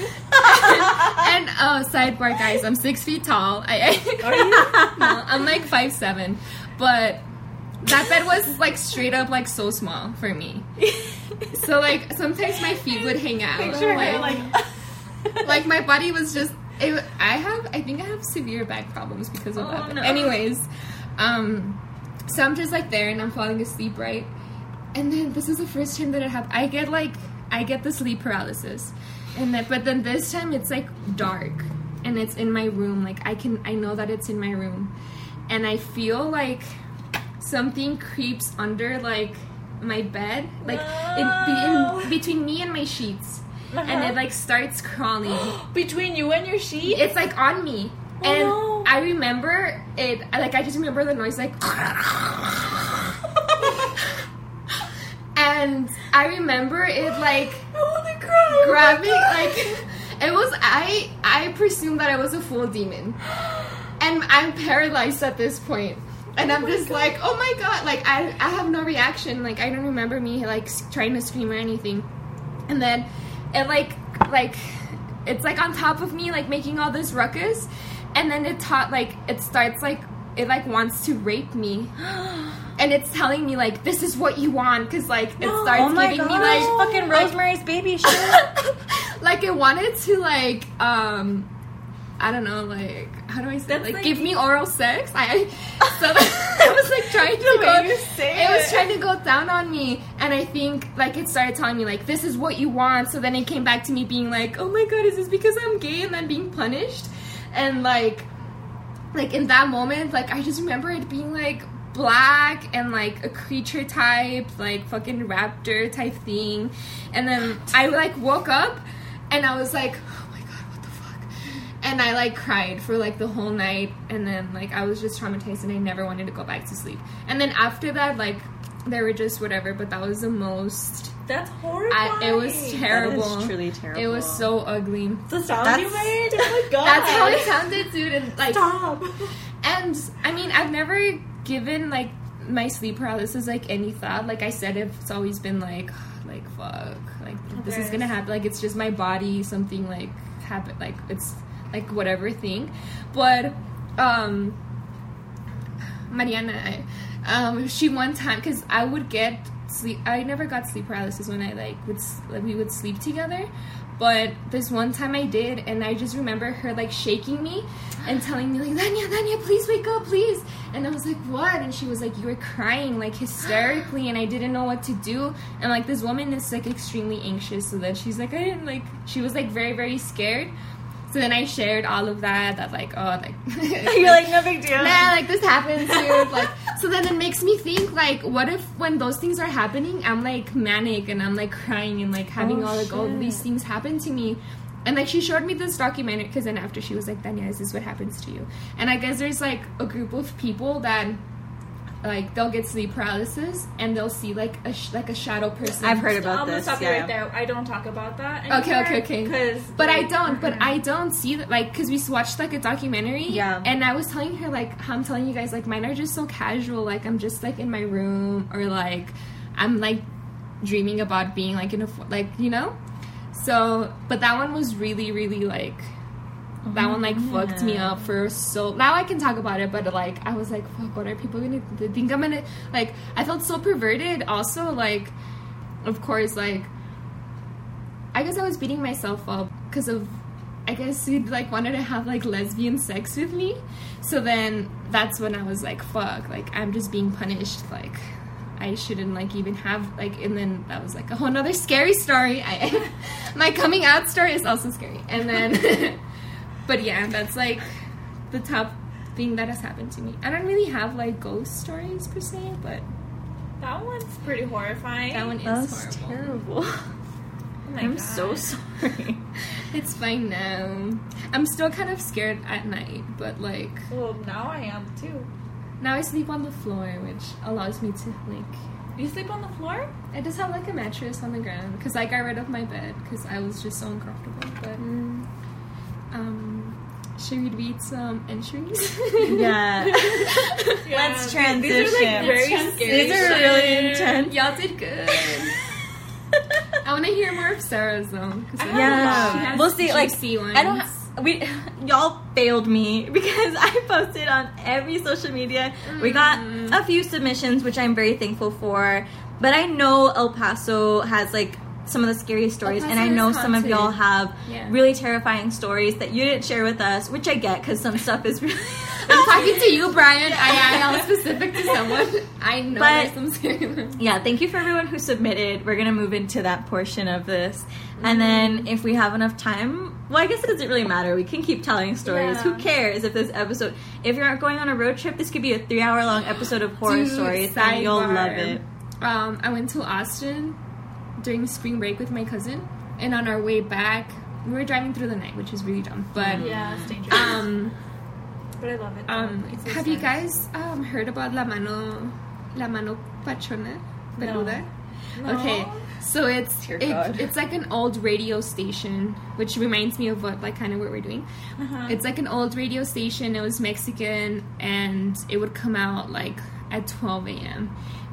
and uh, sidebar, guys, I'm six feet tall. I, I Are you? no, I'm like five seven, but that bed was like straight up like so small for me. So like sometimes my feet would hang out. Picture her like, like, like my body was just it, I have I think I have severe back problems because of Oh, that. no. Anyways, um so I'm just like there and I'm falling asleep, right? And then this is the first time that it happened. I get like I get the sleep paralysis. And then but then this time it's like dark and it's in my room. Like I can I know that it's in my room. And I feel like something creeps under like my bed, like in, in between me and my sheets. And it like starts crawling. Between you and your sheet? It's like on me. Oh, And no. I remember it, like I just remember the noise like and I remember it like I want to cry. grabbing, like it was, I, I presumed that I was a full demon. And I'm paralyzed at this point. And I'm just like, oh my god, like I, I have no reaction, like I don't remember me like s- trying to scream or anything. And then it like like, it's, like, on top of me, like, making all this ruckus. And then it taught, like, it starts, like, it, like, wants to rape me. And it's telling me, like, this is what you want. Because, like, it No. starts Oh my giving me, gosh, like... fucking like- Rosemary's Baby shit. like, it wanted to, like, um... I don't know, like, how do I say That's it? Like, like- give me oral sex? I, so I was, like, trying to The go... way you say it was it. trying to go down on me. And I think, like, it started telling me, like, this is what you want. So then it came back to me being like, oh my god, is this because I'm gay and I'm being punished? And, like... Like, in that moment, like, I just remember it being, like, black and, like, a creature type, like, fucking raptor type thing. And then I, like, woke up, and I was like, oh my god, what the fuck? And I, like, cried for, like, the whole night. And then, like, I was just traumatized, and I never wanted to go back to sleep. And then after that, like, they were just whatever, but that was the most... That's horrifying. I, it was terrible. That is truly terrible. It was so ugly. The sound That's- you made? Oh my god. That's how it sounded, dude. And, like... Stop. And I mean, I've never given like my sleep paralysis like any thought. Like I said, it's always been like, like fuck, like this is Okay. gonna happen. Like it's just my body, something like happen. Like it's like whatever thing. But um, Mariana, um, she one time because I would get sleep. I never got sleep paralysis when I like would s- like, we would sleep together. But this one time I did, and I just remember her, like, shaking me and telling me, like, Dania, Dania, please wake up, please. And I was like, what? And she was like, you were crying, like, hysterically, and I didn't know what to do. And, like, this woman is, like, extremely anxious, so then she's like, I didn't, like, she was, like, very, very scared. So then I shared all of that, that, like, oh, like... You're like, no big deal. Nah, like, this happens here. Like, so then it makes me think, like, what if when those things are happening, I'm, like, manic and I'm, like, crying and, like, having Oh, all, like, all of shit. these things happen to me. And, like, she showed me this documentary, because then after she was like, Dania, this is what happens to you. And I guess there's, like, a group of people that... like they'll get sleep paralysis and they'll see like a sh- like a shadow person. I've heard about I'm gonna this. stop you yeah. right there. I don't talk about that Okay, anymore. okay, okay. Cause, But I like, don't. But mhm. I don't see that, like, because we watched like a documentary. Yeah. And I was telling her like, how I'm telling you guys, like, mine are just so casual. Like, I'm just like in my room, or like I'm like dreaming about being like in a fo- like you know. So, but that one was really, really like. That one, like, fucked me up for so... Now I can talk about it, but, like, I was like, fuck, what are people gonna... They think I'm gonna... Like, I felt so perverted. Also, like, of course, like... I guess I was beating myself up because of... I guess he, like, wanted to have, like, lesbian sex with me. So then, that's when I was like, fuck, like, I'm just being punished, like... I shouldn't, like, even have, like, and then that was, like, a whole nother scary story. I, my coming out story is also scary. And then... But yeah, that's like the top thing that has happened to me. I don't really have like ghost stories per se, but That one's pretty horrifying. that one is That's horrible. terrible. Oh my I'm God. so sorry. It's fine now. I'm still kind of scared at night, but like Well, now I am too. now I sleep on the floor, which allows me to like. You sleep on the floor? I just have like a mattress on the ground because I got rid of my bed because I was just so uncomfortable. But um, should we read some entries? Yeah. Let's transition. These are like very Let's scary. These are really intense. Y'all did good. I want to hear more of Sarah's though. 'cause, like, Yeah. she has We'll see, like, juicy ones. I don't. Ha- we y'all failed me because I posted on every social media. We got Mm. a few submissions, which I'm very thankful for. But I know El Paso has like some of the scariest stories, El and I Paso know is some of haunted. y'all have Yeah. really terrifying stories that you didn't share with us, which I get because some stuff is really. I'm talking to you, Brian. I am specific to someone. I know But- there's some scary ones. Yeah, thank you for everyone who submitted. We're gonna move into that portion of this, and then if we have enough time, well, I guess it doesn't really matter. We can keep telling stories. Yeah. Who cares if this episode? If you're going on a road trip, this could be a three-hour-long episode of horror Dude, stories, and you'll sidebar. love it. Um, I went to Austin during spring break with my cousin, and on our way back, we were driving through the night, which is really dumb. But Yeah, it's dangerous. um, but I love it. um, It's so have you nice. guys um heard about La Mano, La Mano Pachona, Peluda? No. Okay, so it's Dear it, God. it's like an old radio station, which reminds me of what like kind of what we're doing. Uh-huh. It's like an old radio station. It was Mexican, and it would come out like at twelve a.m.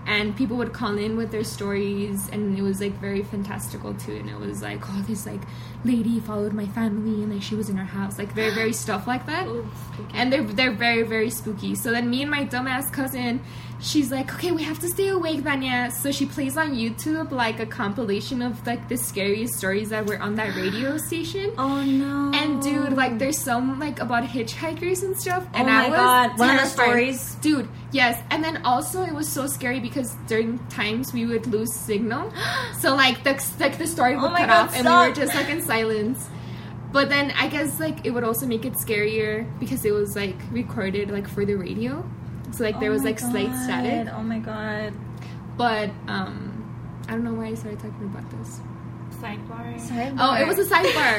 and people would call in with their stories, and it was like very fantastical too. And it was like, oh, this like lady followed my family, and like she was in her house, like very very stuff like that. Ooh, and they're they're very very spooky. So then me and my dumbass cousin, she's like, okay, we have to stay awake, Vanya. So she plays on YouTube like a compilation of like the scariest stories that were on that radio station. Oh no! And dude, like there's some like about hitchhikers and stuff. And oh my I was god, one of the terrified. stories, dude. Yes, and then also it was so scary because during times we would lose signal, so like the like the story would oh my cut god, off, and stop. we were just like in silence. But then I guess like it would also make it scarier because it was like recorded like for the radio, so like there oh was my like slight god. static. Oh my god! But um, I don't know why I started talking about this. Sidebar. Sidebar. Oh, it was a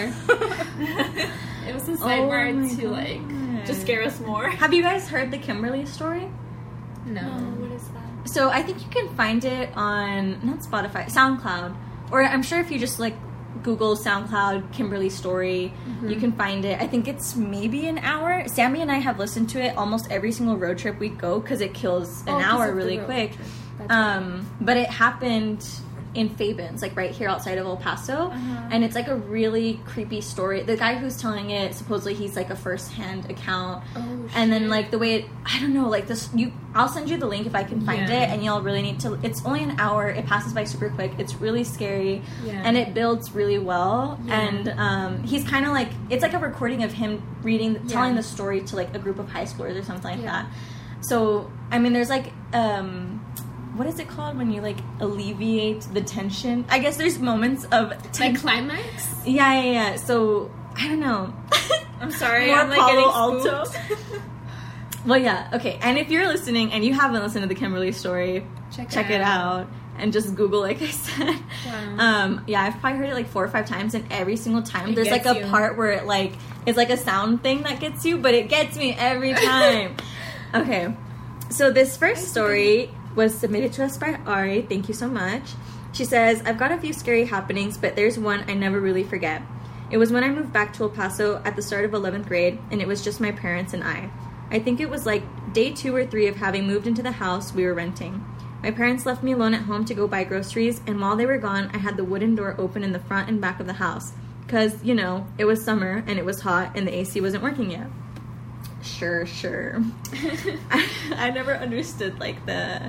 sidebar. It was a Oh sidebar my to god. like just scare us more. Have you guys heard the Kimberly story? No. No, what is that? So I think you can find it on not Spotify, SoundCloud, or I'm sure if you just like Google SoundCloud Kimberly story, Mm-hmm. you can find it. I think it's maybe an hour. Sammy and I have listened to it almost every single road trip we go because it kills an Oh, 'cause hour of the really road quick. trip. That's right. Um, but it happened in Fabens, like right here outside of El Paso, Uh-huh. and it's like a really creepy story. The guy who's telling it, supposedly he's like a first-hand account, Oh, and then shit. like the way it, I don't know, like this. You, I'll send you the link if I can find Yeah. it, and y'all really need to. It's only an hour. It passes by super quick. It's really scary, Yeah. and it builds really well. Yeah. And um, he's kind of like it's like a recording of him reading, telling Yeah. the story to like a group of high schoolers or something like Yeah. that. So I mean, there's like. Um, what is it called when you like alleviate the tension? I guess there's moments of like ten- climax. yeah, yeah, yeah. So I don't know. I'm sorry, More I'm like Palo getting Alto. spooked. Well, yeah, okay. And if you're listening and you haven't listened to the Kimberly story, Check, check it out and just Google, like I said. Wow. Um, yeah, I've probably heard it like four or five times, and every single time It there's like gets a you. part where it like it's like a sound thing that gets you, but it gets me every time. Okay, so this first story was submitted to us by Ari. Thank you so much. She says, I've got a few scary happenings, but there's one I never really forget. It was when I moved back to El Paso at the start of eleventh grade, and it was just my parents and I. I think it was like day two or three of having moved into the house we were renting. My parents left me alone at home to go buy groceries, and while they were gone, I had the wooden door open in the front and back of the house. Because, you know, it was summer, and it was hot, and the A C wasn't working yet. Sure, sure. I, I never understood, like, the...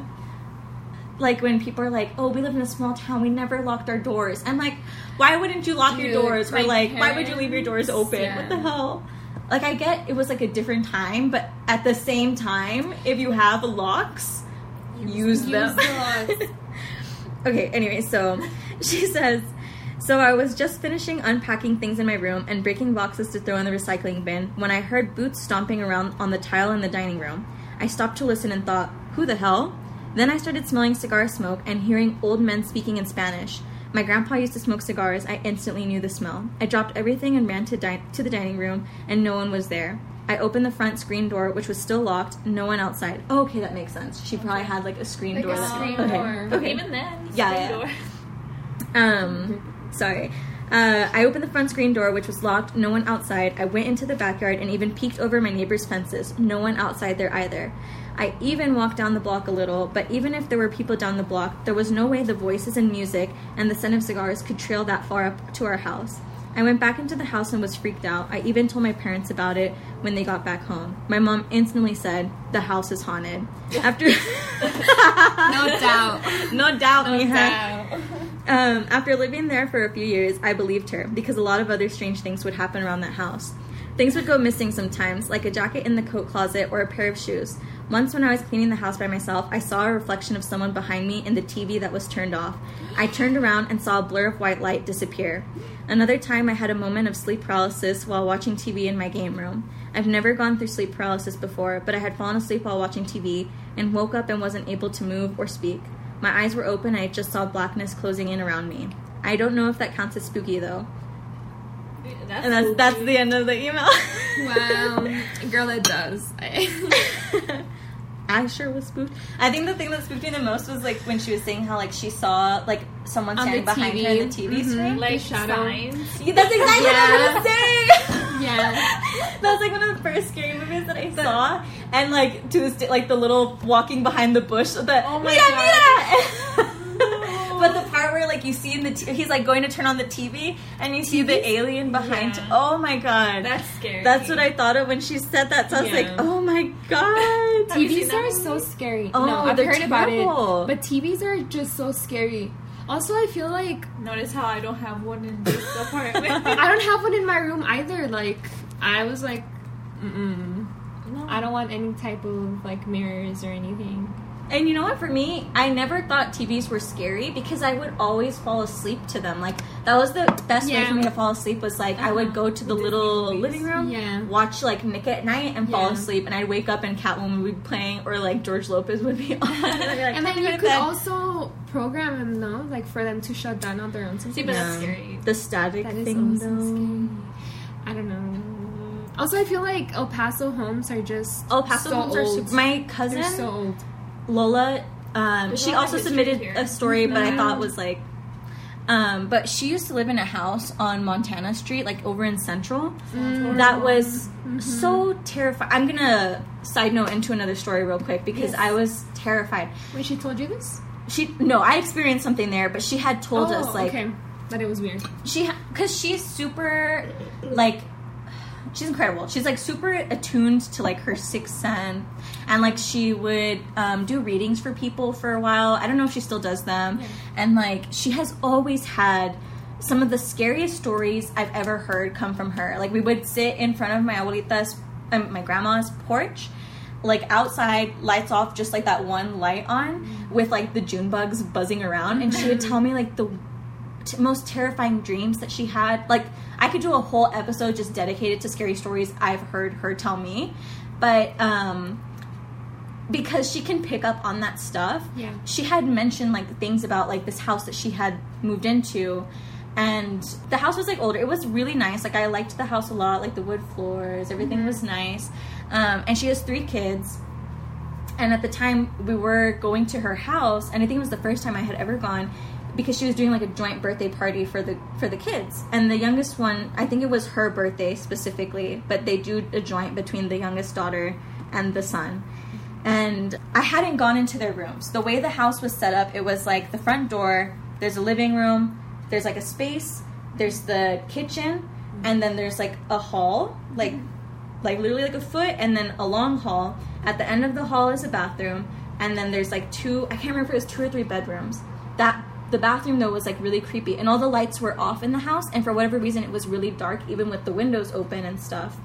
Like, when people are like, oh, we live in a small town, we never locked our doors. I'm like, why wouldn't you lock your Dude, doors? Or, my like, why would you leave your doors parents- open? yeah. What the hell? Like, I get it was, like, a different time, but at the same time, if you have locks, use, Use them. the locks. Okay, anyway, so she says, so I was just finishing unpacking things in my room and breaking boxes to throw in the recycling bin when I heard boots stomping around on the tile in the dining room. I stopped to listen and thought, who the hell? Then I started smelling cigar smoke and hearing old men speaking in Spanish. My grandpa used to smoke cigars. I instantly knew the smell. I dropped everything and ran to, di- to the dining room, and no one was there. I opened the front screen door, which was still locked, no one outside. Oh, okay, that makes sense. She probably had, like, a screen Like door. a that- screen okay. door. Okay. Even then, Yeah, screen yeah. door. Um, sorry. Uh, I opened the front screen door, which was locked, no one outside. I went into the backyard and even peeked over my neighbor's fences. No one outside there either. I even walked down the block a little, but even if there were people down the block, there was no way the voices and music and the scent of cigars could trail that far up to our house. I went back into the house and was freaked out. I even told my parents about it when they got back home. My mom instantly said, the house is haunted. After... No doubt. No doubt, No mija. doubt. Um, after living there for a few years, I believed her because a lot of other strange things would happen around that house. Things would go missing sometimes, like a jacket in the coat closet or a pair of shoes. Once when I was cleaning the house by myself, I saw a reflection of someone behind me in the T V that was turned off. I turned around and saw a blur of white light disappear. Another time I had a moment of sleep paralysis while watching T V in my game room. I've never gone through sleep paralysis before, but I had fallen asleep while watching T V and woke up and wasn't able to move or speak. My eyes were open and I just saw blackness closing in around me. I don't know if that counts as spooky though. That's And that's that's spooky. the end of the email. Wow. Girl, it does. I sure was spooked. I think the thing that spooked me the most was like when she was saying how like she saw like someone On standing the behind T V. her in the T V Mhm. screen. like The shadow. signs. Yeah, that's exactly Yeah. what I was gonna say. Yeah. That was like one of the first scary movies that I saw. And like to this day, like the little walking behind the bush. The, Oh my yeah, God. yeah. But the part where like you see in the t- he's like going to turn on the T V and you see the alien behind. Yeah. Oh my god, That's scary. That's what I thought of when she said that. So I was Yeah. like, oh my god. Have you T Vs seen that are movie? so scary. Oh, no, I've they're heard about terrible. it. But T Vs are just so scary. Also, I feel like Notice how I don't have one in this apartment. I don't have one in my room either. Like, I was like, mm-mm. No. I don't want any type of, like, mirrors or anything. And you know what? For me, I never thought T Vs were scary because I would always fall asleep to them. Like that was the best way Yeah. for me to fall asleep. Was like I would go to the Disney little movies. living room, Yeah. watch like Nick at Night, and fall Yeah. asleep. And I'd wake up and Catwoman would be playing, or like George Lopez would be on. And, I'd be like, And then "Can I you go to could bed?" also program them, no? Like, for them to shut down on their own. See, but that's scary. The static That is thing, also though. scary. I don't know. Also, I feel like El Paso homes are just Oh, Paso so homes are old. super. My cousin They're so old. Lola, um, There's she a lot of also history submitted here. a story, but I Mhm. thought was like, um, but she used to live in a house on Montana Street, like over in Central. Mm. That was so terrifying. I'm gonna side note into another story real quick because Yes. I was terrified. Wait, she told you this? She no, I experienced something there, but she had told oh, us like okay. That it was weird. she because she's super like she's incredible. She's like super attuned to like her sixth sense, and like she would um, do readings for people for a while. I don't know if she still does them, Yeah. and like she has always had some of the scariest stories I've ever heard come from her. Like we would sit in front of my abuelita's, um, my grandma's porch, like outside, lights off, just like that one light on, with like the June bugs buzzing around, and she would tell me like the t- most terrifying dreams that she had. Like I could do a whole episode just dedicated to scary stories I've heard her tell me, but um because she can pick up on that stuff. Yeah. She had mentioned like things about like this house that she had moved into, and the house was like older. It was really nice. Like I liked the house a lot, like the wood floors, everything was nice. Um and she has three kids. And at the time we were going to her house, and I think it was the first time I had ever gone, because she was doing like a joint birthday party for the for the kids. And the youngest one, I think it was her birthday specifically, but they do a joint between the youngest daughter and the son. And I hadn't gone into their rooms. The way the house was set up, it was like the front door, there's a living room, there's like a space, there's the kitchen, and then there's like a hall, like like literally like a foot, and then a long hall. At the end of the hall is a bathroom, and then there's like two, I can't remember if it was two or three bedrooms. That the bathroom though was like really creepy, and all the lights were off in the house, and for whatever reason it was really dark, even with the windows open and stuff.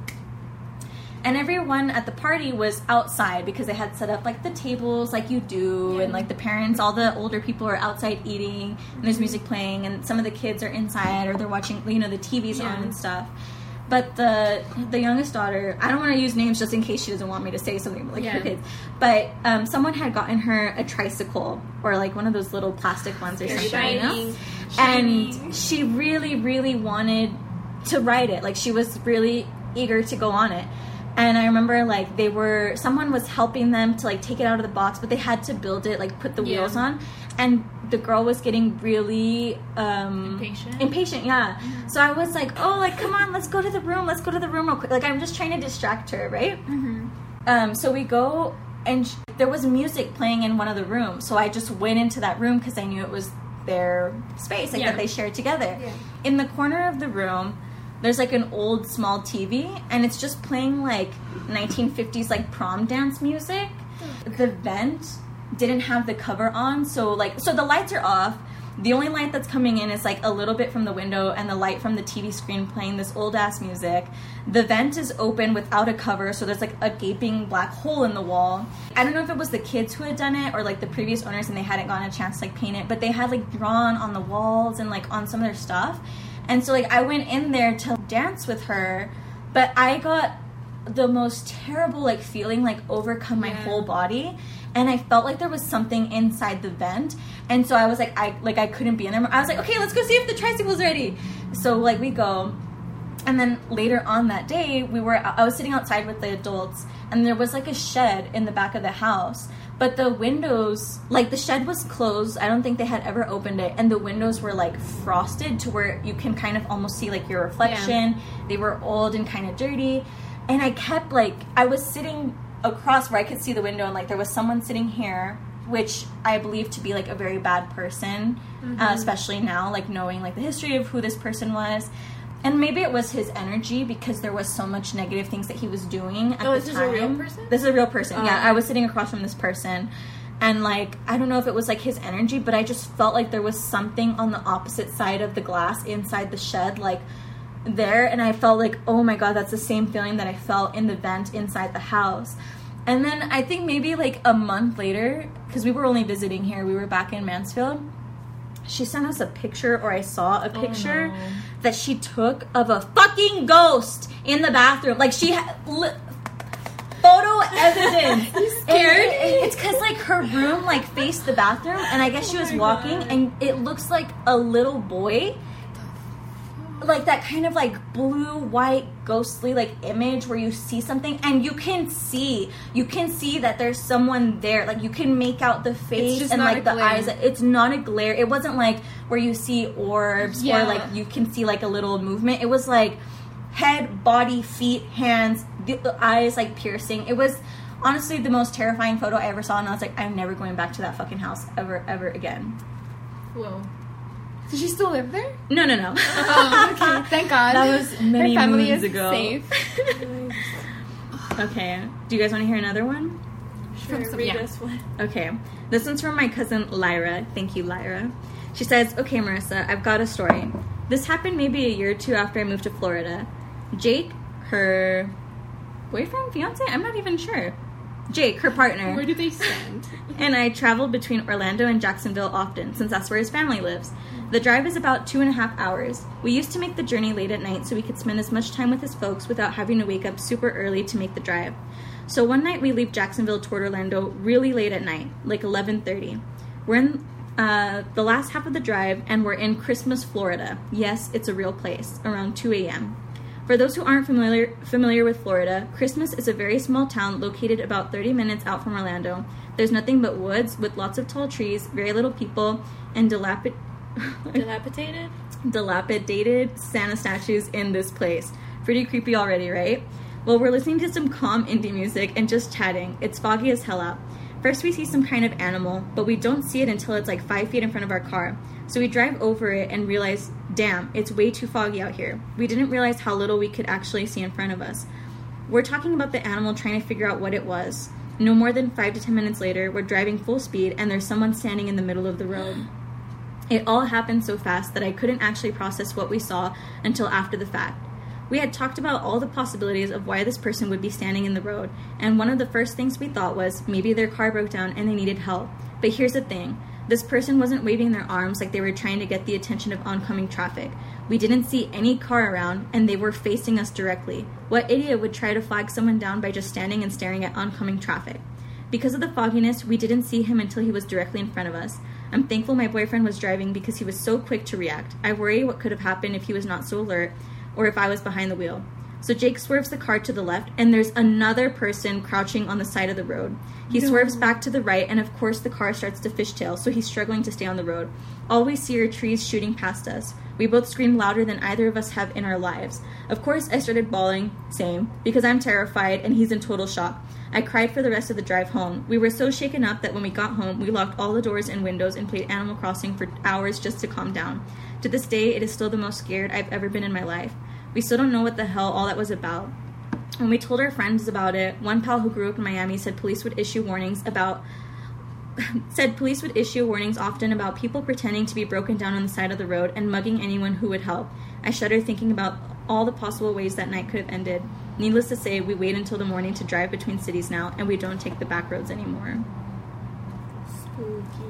And everyone at the party was outside because they had set up like the tables like you do, Yeah. and like the parents, all the older people are outside eating, and there's music playing, and some of the kids are inside, or they're watching, you know, the T V's Yeah. on and stuff. But the the youngest daughter, I don't want to use names just in case she doesn't want me to say something like Yeah. her kids, but um, someone had gotten her a tricycle, or like one of those little plastic ones or Very something, you know? shiny. And she really, really wanted to ride it. Like she was really eager to go on it. And I remember like they were, someone was helping them to like take it out of the box, but they had to build it, like put the Yeah. wheels on. And the girl was getting really um Impatient? impatient, yeah. So I was like, oh, like come on, let's go to the room, let's go to the room real quick. Like I'm just trying to distract her, right? Mm-hmm. Um, so we go, and sh- there was music playing in one of the rooms. So I just went into that room because I knew it was their space, like Yeah. that they shared together. Yeah. In the corner of the room, there's like an old small T V, and it's just playing like nineteen fifties like prom dance music. The vent didn't have the cover on, so like so the lights are off. The only light that's coming in is like a little bit from the window, and the light from the T V screen playing this old ass music. The vent is open without a cover, so there's like a gaping black hole in the wall. I don't know if it was the kids who had done it or like the previous owners and they hadn't gotten a chance to like paint it, but they had like drawn on the walls and like on some of their stuff. And so like I went in there to dance with her, but I got the most terrible like feeling like overcome my Yeah. whole body, and I felt like there was something inside the vent. And so I was like I like I couldn't be in there. I was like, okay, let's go see if the tricycle's ready. So like we go, and then later on that day we were I was sitting outside with the adults, and there was like a shed in the back of the house, but the windows, like the shed was closed. I don't think they had ever opened it, and the windows were like frosted to where you can kind of almost see like your reflection. Yeah. They were old and kind of dirty, and I kept like I was sitting across where I could see the window, and like there was someone sitting here, which I believe to be like a very bad person, mm-hmm. uh, especially now, like knowing like the history of who this person was. And maybe it was his energy because there was so much negative things that he was doing at oh, the is time. this a real person? This is a real person, oh. yeah. I was sitting across from this person. And, like, I don't know if it was, like, his energy, but I just felt like there was something on the opposite side of the glass inside the shed, like, there. And I felt like, oh, my God, that's the same feeling that I felt in the vent inside the house. And then I think maybe, like, a month later, because we were only visiting here, we were back in Mansfield, she sent us a picture, or I saw a picture, oh, no. that she took of a fucking ghost in the bathroom. Like, she had... Li- photo evidence. You scared? It, it, it's because, like, her room, like, faced the bathroom, and I guess oh she was walking, God. And it looks like a little boy. Like, that kind of, like, blue, white, ghostly, like, image where you see something, and you can see, you can see that there's someone there. Like, you can make out the face and, like, the glare. eyes. It's not a glare. It wasn't, like, where you see orbs yeah. or, like, you can see, like, a little movement. It was, like, head, body, feet, hands, the, the eyes, like, piercing. It was, honestly, the most terrifying photo I ever saw, and I was like, I'm never going back to that fucking house ever, ever again. Whoa. Does she still live there? No, no, no. Oh, okay. Thank God. That was many Her family moons is ago. Safe. Okay. Do you guys want to hear another one? Sure, Some, read yeah. this one. Okay. This one's from my cousin Lyra. Thank you, Lyra. She says, okay, Marissa, I've got a story. This happened maybe a year or two after I moved to Florida. Jake, her boyfriend, fiance? I'm not even sure. Jake, her partner. Where do they stand? And I traveled between Orlando and Jacksonville often, since that's where his family lives. The drive is about two and a half hours. We used to make the journey late at night so we could spend as much time with his folks without having to wake up super early to make the drive. So one night we leave Jacksonville toward Orlando really late at night, like eleven thirty. We're in uh, the last half of the drive, and we're in Christmas, Florida. Yes, it's a real place, around two a.m. For those who aren't familiar familiar with Florida, Christmas is a very small town located about thirty minutes out from Orlando. There's nothing but woods with lots of tall trees, very little people, and dilapid- dilapidated? dilapidated Santa statues in this place. Pretty creepy already, right? Well, we're listening to some calm indie music and just chatting. It's foggy as hell out. First we see some kind of animal, but we don't see it until it's like five feet in front of our car. So we drive over it and realize, damn, it's way too foggy out here. We didn't realize how little we could actually see in front of us. We're talking about the animal, trying to figure out what it was. No more than five to ten minutes later, we're driving full speed and there's someone standing in the middle of the road. It all happened so fast that I couldn't actually process what we saw until after the fact. We had talked about all the possibilities of why this person would be standing in the road, and one of the first things we thought was maybe their car broke down and they needed help. But here's the thing. This person wasn't waving their arms like they were trying to get the attention of oncoming traffic. We didn't see any car around, and they were facing us directly. What idiot would try to flag someone down by just standing and staring at oncoming traffic? Because of the fogginess, we didn't see him until he was directly in front of us. I'm thankful my boyfriend was driving because he was so quick to react. I worry what could have happened if he was not so alert, or if I was behind the wheel. So Jake swerves the car to the left, and there's another person crouching on the side of the road. He no. swerves back to the right, and of course the car starts to fishtail, so he's struggling to stay on the road. All we see are trees shooting past us. We both scream louder than either of us have in our lives. Of course, I started bawling, same, because I'm terrified, and he's in total shock. I cried for the rest of the drive home. We were so shaken up that when we got home, we locked all the doors and windows and played Animal Crossing for hours just to calm down. To this day, it is still the most scared I've ever been in my life. We still don't know what the hell all that was about. When we told our friends about it, one pal who grew up in Miami said police would issue warnings about said police would issue warnings often about people pretending to be broken down on the side of the road and mugging anyone who would help. I shudder thinking about all the possible ways that night could have ended. Needless to say, we wait until the morning to drive between cities now, and we don't take the back roads anymore. Spooky.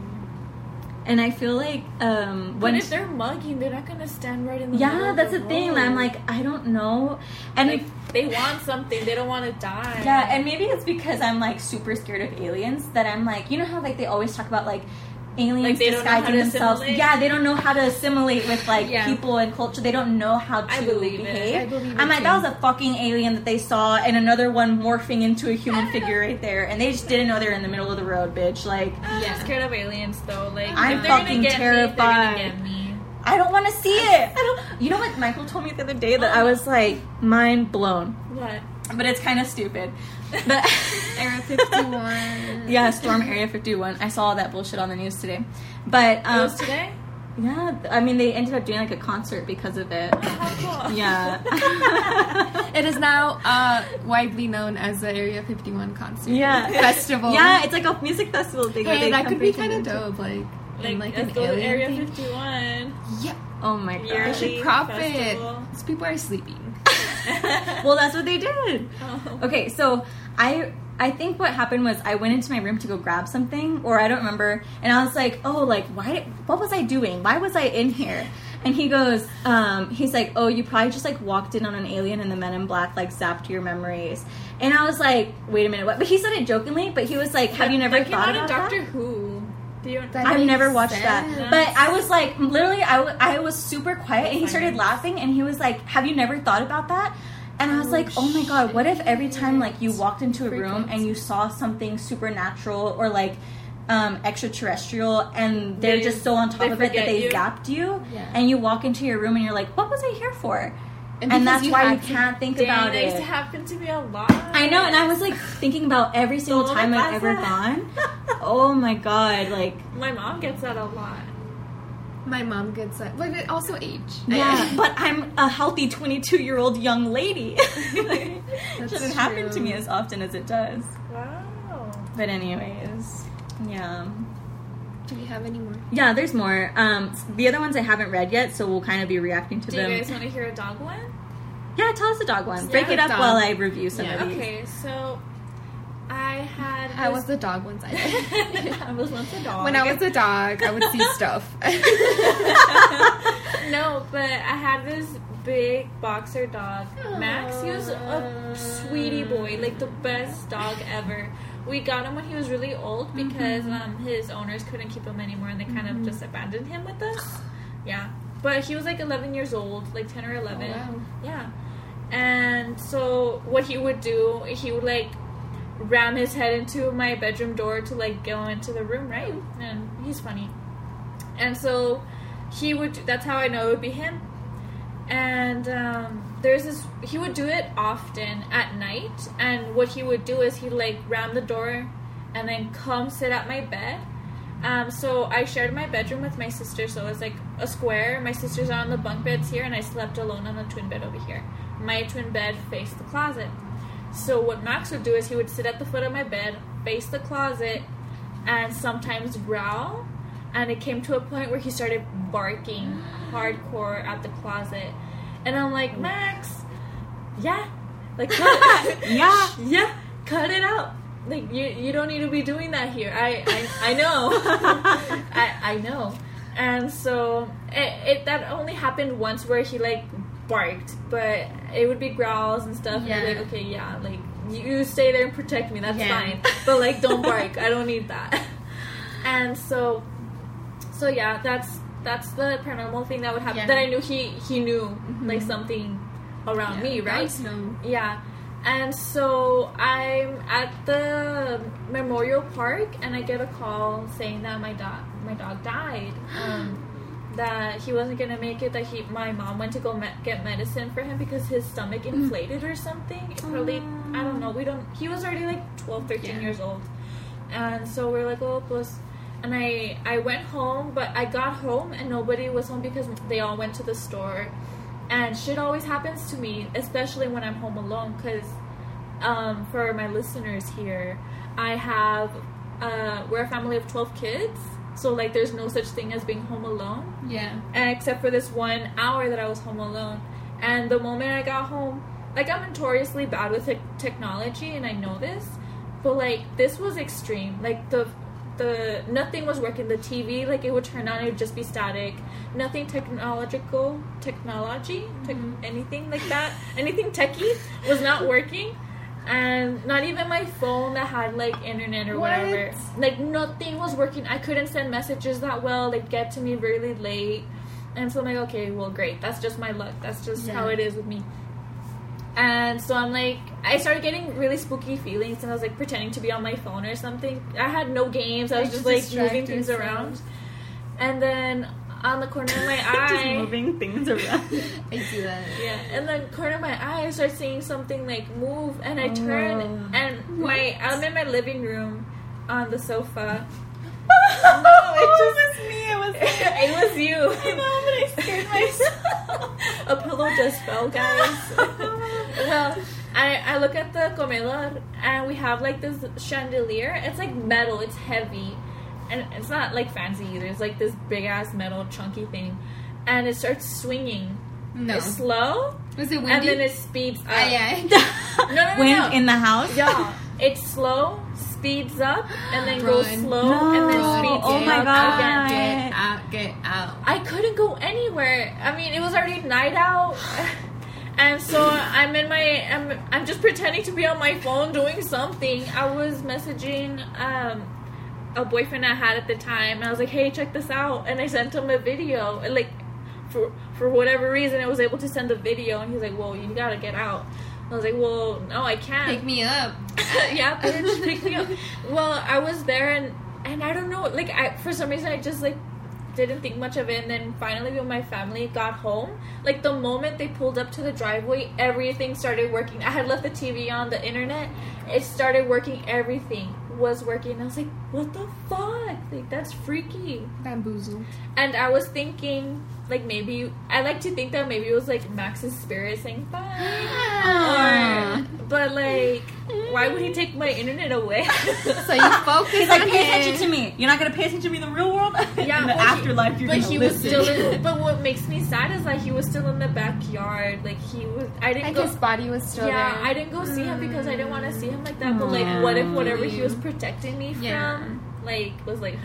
And I feel like um when but if they're mugging, they're not gonna stand right in the yeah, middle that's of the, the thing. road. I'm like, I don't know. And like, if they want something, they don't want to die. Yeah, and maybe it's because I'm like super scared of aliens that I'm like, you know how like they always talk about like aliens Like, they don't know disguising how to themselves. assimilate? Yeah, they don't know how to assimilate with like Yeah. people and culture. They don't know how to I believe it. behave. I believe it I'm like, too. that was a fucking alien that they saw, and another one morphing into a human figure right there, and they just didn't know they were in the middle of the road, bitch. Like, I'm Yeah. scared of aliens though. Like, I'm if they're fucking gonna get terrified. Me, they're gonna get me. I don't want to see it. I don't. You know what Michael told me the other day that I was like mind blown, What? but it's kind of stupid. But Area fifty-one. yeah, Storm Area fifty-one. I saw all that bullshit on the news today. But It um, was today? yeah, I mean they ended up doing like a concert because of it. How cool. Yeah. It is now uh, widely known as the Area fifty-one concert Yeah. festival. Yeah, it's like a music festival thing. where Hey, they that come could be pretend kind of into- dope. Like, Like, in, like let's an go to alien Area thing. fifty-one. Yep. Oh my Yearly. gosh. They should crop festival. it. These people are sleeping. Well, that's what they did. Oh. Okay, so I I think what happened was I went into my room to go grab something, or I don't remember, and I was like, oh, like why? Did, what was I doing? Why was I in here? And he goes, um, he's like, oh, you probably just like walked in on an alien, and the Men in Black like zapped your memories. And I was like, wait a minute, what? But he said it jokingly, but he was like, have you never that thought came out about in that? Doctor Who. Do you? That I've makes never watched sense. that. But I was like, literally, I, w- I was super quiet, and he started Silence. laughing, and he was like, have you never thought about that? And I was Oh, like, oh my god, what if every time like you shit. walked into a room Crickets. and you saw something supernatural or like um, extraterrestrial, and they're They- just so on top they of it that forget they you? zapped you, Yeah. and you walk into your room and you're like, what was I here for? And, because that's you why you had to- can't think Dang, about that used it. to happen to me a lot. I know, and I was like thinking about every single Todo time me I've ever pasa. gone. Oh my god, like. My mom gets that a lot. My mom gets that, but it also age. Yeah, but I'm a healthy twenty-two-year-old young lady. It That's shouldn't happen to true. me as often as it does. Wow. But anyways, yeah. Do we have any more? Yeah, there's more. Um, the other ones I haven't read yet, so we'll kind of be reacting to Do them. you guys want to hear a dog one? Yeah, tell us the dog one. Break Yeah, it up dog. while I review some Yeah. of these. Okay, so I had. I this- was the dog once. I I was once a dog. When I was a dog, I would see stuff. No, but I had this big boxer dog, Max. He was a sweetie boy, like the best dog ever. We got him when he was really old because um, his owners couldn't keep him anymore, and they kind of just abandoned him with us. Yeah, but he was like eleven years old, like ten or eleven. Oh, wow. Yeah, and so what he would do, he would like ram his head into my bedroom door to like go into the room, right? And he's funny. And so he would, that's how I know it would be him. And um, there's this, he would do it often at night. And what he would do is he'd like ram the door and then come sit at my bed. Um, so I shared my bedroom with my sister, so it was like a square. My sisters are on the bunk beds here, and I slept alone on the twin bed over here. My twin bed faced the closet. So what Max would do is he would sit at the foot of my bed, face the closet, and sometimes growl. And it came to a point where he started barking hardcore at the closet. And I'm like, Max, yeah, like, cut, Yeah. yeah, cut it out. Like, you you don't need to be doing that here. I I, I know. I, I know. And so it, it that only happened once where he like barked, but it would be growls and stuff. Yeah. And be like, okay, yeah, like you, you stay there and protect me. That's Yeah. fine. But like, don't bark. I don't need that. And so, so yeah, that's that's the paranormal thing that would happen. Yeah. That I knew he he knew Mhm. like something around me, right? Dogs know. Yeah. And so I'm at the Memorial Park, and I get a call saying that my dog my dog died. Um, that he wasn't gonna make it. That he my mom went to go me- get medicine for him because his stomach inflated or something. It probably I don't know. We don't. He was already like twelve, thirteen Yeah. years old, and so we're like, oh, plus. And I I went home, but I got home and nobody was home because they all went to the store. And shit always happens to me, especially when I'm home alone. Because um, for my listeners here, I have uh, we're a family of twelve kids, so like there's no such thing as being home alone, Yeah. and except for this one hour that I was home alone. And the moment I got home, like I'm notoriously bad with te- technology, and I know this, but like this was extreme. Like the the nothing was working. The T V, like it would turn on, it would just be static. Nothing technological, technology, tech, anything like that, anything techie was not working. And not even my phone that had like internet or What? whatever. Like nothing was working. I couldn't send messages that well. They'd get to me really late. And so I'm like, okay, well, great. That's just my luck. That's just Yeah. how it is with me. And so I'm like, I started getting really spooky feelings, and I was like pretending to be on my phone or something. I had no games. I was Like, just to like distract moving things yourself. around. And then on the corner of my Just eye, moving things around. I see that. yeah, and then corner of my eye, I start seeing something like move, and I turn, Oh. and my I'm in my living room on the sofa. No, it just- was me. It was It was you. I know, but I scared myself. A pillow just fell, guys. Well, I, I look at the comedor, and we have like this chandelier. It's like metal. It's heavy, and it's not like fancy either. It's like this big ass metal chunky thing, and it starts swinging. No. It's slow, Was it windy? and then it speeds up. Ah, yeah. No, no, no, Wind no. in the house. Yeah, it's slow, speeds up, and then goes Run. slow, No. and then Run, speeds Oh get my up God. again. Get out, get out. I couldn't go anywhere. I mean, it was already night out, and so I'm in my. I'm, I'm just pretending to be on my phone doing something. I was messaging um, a boyfriend I had at the time, and I was like, "Hey, check this out," and I sent him a video. And like, for for whatever reason, I was able to send the video, and he's like, "Well, you gotta get out." I was like, "Well, no, I can't." Pick me up. Yeah, bitch, pick me up. Well, I was there, and and I don't know, like, I for some reason I just like didn't think much of it. And then finally, when my family got home, like the moment they pulled up to the driveway, everything started working. I had left the T V on, the internet, it started working. Everything was working. I was like, what the fuck? Like, that's freaky. Bamboozled. And I was thinking, like, maybe I like to think that maybe it was like Max's spirit saying bye. Ah. Or, but like, why would he take my internet away? So you focus He's like, on pay him. attention to me. You're not gonna pay attention to me in the real world. Yeah, in the but he- afterlife, you're but gonna he was listen. still in. But what makes me sad is that he was still in the backyard. Like he was. I didn't Like go. his body was still Yeah, there. I didn't go see him because I didn't want to see him like that. But like, what if whatever he was protecting me Yeah. from, like, was like,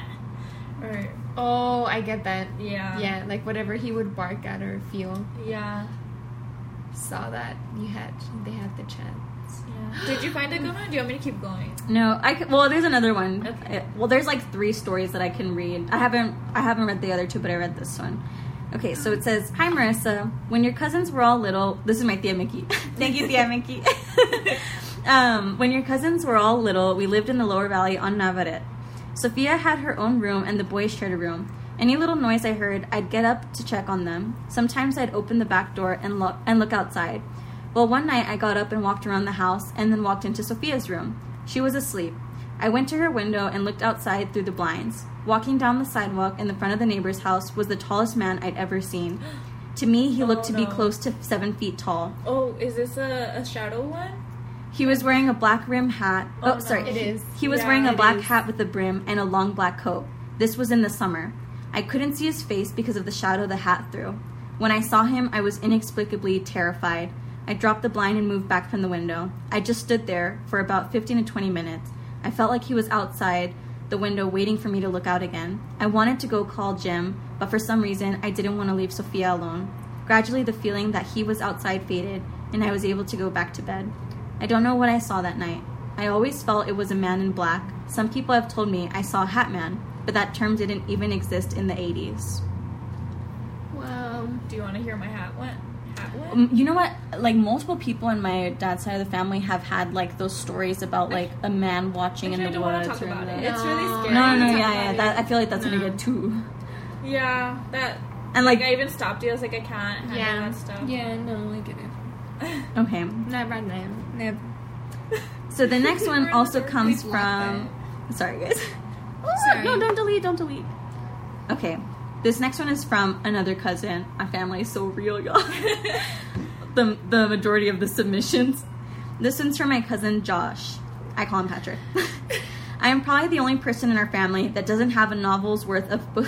or Oh, I get that. yeah, Yeah, like whatever he would bark at or feel. yeah. Saw that you had. They had the chance. Yeah. Did you find a good one? Do you want me to keep going? No, I c- well, there's another one. Okay. Uh, Well, there's like three stories that I can read. I haven't I haven't read the other two, but I read this one. Okay, so it says, "Hi Marissa, when your cousins were all little, this is my Tia Mickey. Thank you, Tia Mickey. um, when your cousins were all little, we lived in the lower valley on Navarrete. Sophia had her own room, and the boys shared a room. Any little noise I heard, I'd get up to check on them. Sometimes I'd open the back door and look and look outside. Well, one night I got up and walked around the house and then walked into Sophia's room. She was asleep. I went to her window and looked outside through the blinds. Walking down the sidewalk in the front of the neighbor's house was the tallest man I'd ever seen. To me, he looked Oh, to be no. close to seven feet tall. Oh, is this a, a shadow one? He was wearing a black rim hat. Oh, Oh, no. sorry. It is. He was Yeah, wearing a it black is. hat with a brim and a long black coat. This was in the summer. I couldn't see his face because of the shadow the hat threw. When I saw him, I was inexplicably terrified. I dropped the blind and moved back from the window. I just stood there for about fifteen to twenty minutes. I felt like he was outside the window waiting for me to look out again. I wanted to go call Jim, but for some reason, I didn't want to leave Sophia alone. Gradually, the feeling that he was outside faded, and I was able to go back to bed. I don't know what I saw that night. I always felt it was a man in black. Some people have told me I saw a hat man, but that term didn't even exist in the eighties. Wow. Do you want to hear my hat one? Hat one? Um, you know what? Like, multiple people in my dad's side of the family have had, like, those stories about, like, a man watching in Actually, I the don't want woods. to talk or about the- it. It's really No. scary. No, no, to no, talk yeah, about yeah. it. That, I feel like that's No. gonna get too. Yeah, that. And, Like, like, I even stopped you. I was like, I can't handle Yeah. that stuff. Yeah, no, I get it. okay. Never, never, never. So the next We're one in the also dark. comes Please block from. Sorry, guys. Sorry. No, don't delete, don't delete. Okay. This next one is from another cousin. Our family is so real, y'all. the, the majority of the submissions. This one's from my cousin Josh. I call him Patrick. I am probably the only person in our family that doesn't have a novel's worth of books.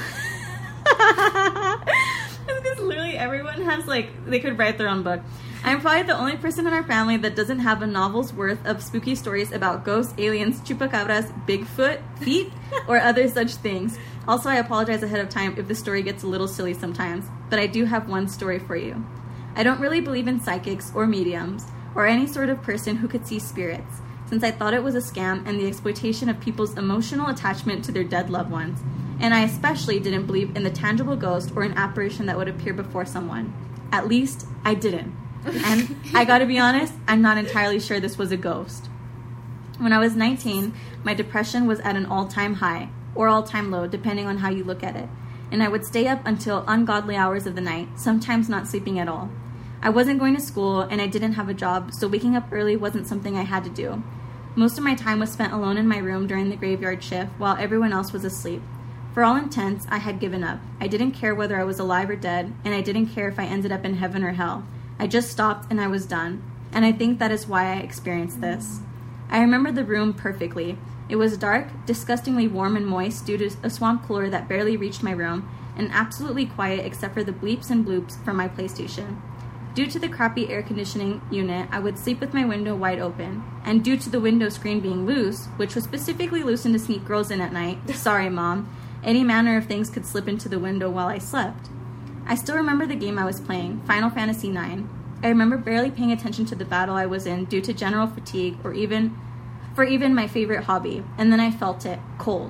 Because literally everyone has, like, they could write their own book. I'm probably the only person in our family that doesn't have a novel's worth of spooky stories about ghosts, aliens, chupacabras, Bigfoot, feet, or other such things. Also, I apologize ahead of time if the story gets a little silly sometimes, but I do have one story for you. I don't really believe in psychics or mediums or any sort of person who could see spirits, since I thought it was a scam and the exploitation of people's emotional attachment to their dead loved ones. And I especially didn't believe in the tangible ghost or an apparition that would appear before someone. At least, I didn't. And I gotta be honest, I'm not entirely sure this was a ghost. When I was nineteen, my depression was at an all-time high, or all-time low, depending on how you look at it. And I would stay up until ungodly hours of the night, sometimes not sleeping at all. I wasn't going to school, and I didn't have a job, so waking up early wasn't something I had to do. Most of my time was spent alone in my room during the graveyard shift, while everyone else was asleep. For all intents, I had given up. I didn't care whether I was alive or dead, and I didn't care if I ended up in heaven or hell. I just stopped and I was done. And I think that is why I experienced this. I remember the room perfectly. It was dark, disgustingly warm and moist due to a swamp cooler that barely reached my room, and absolutely quiet except for the bleeps and bloops from my PlayStation. Due to the crappy air conditioning unit, I would sleep with my window wide open. And due to the window screen being loose, which was specifically loosened to sneak girls in at night, sorry mom, any manner of things could slip into the window while I slept. I still remember the game I was playing, Final Fantasy nine. I remember barely paying attention to the battle I was in due to general fatigue or even for even my favorite hobby, and then I felt it, cold.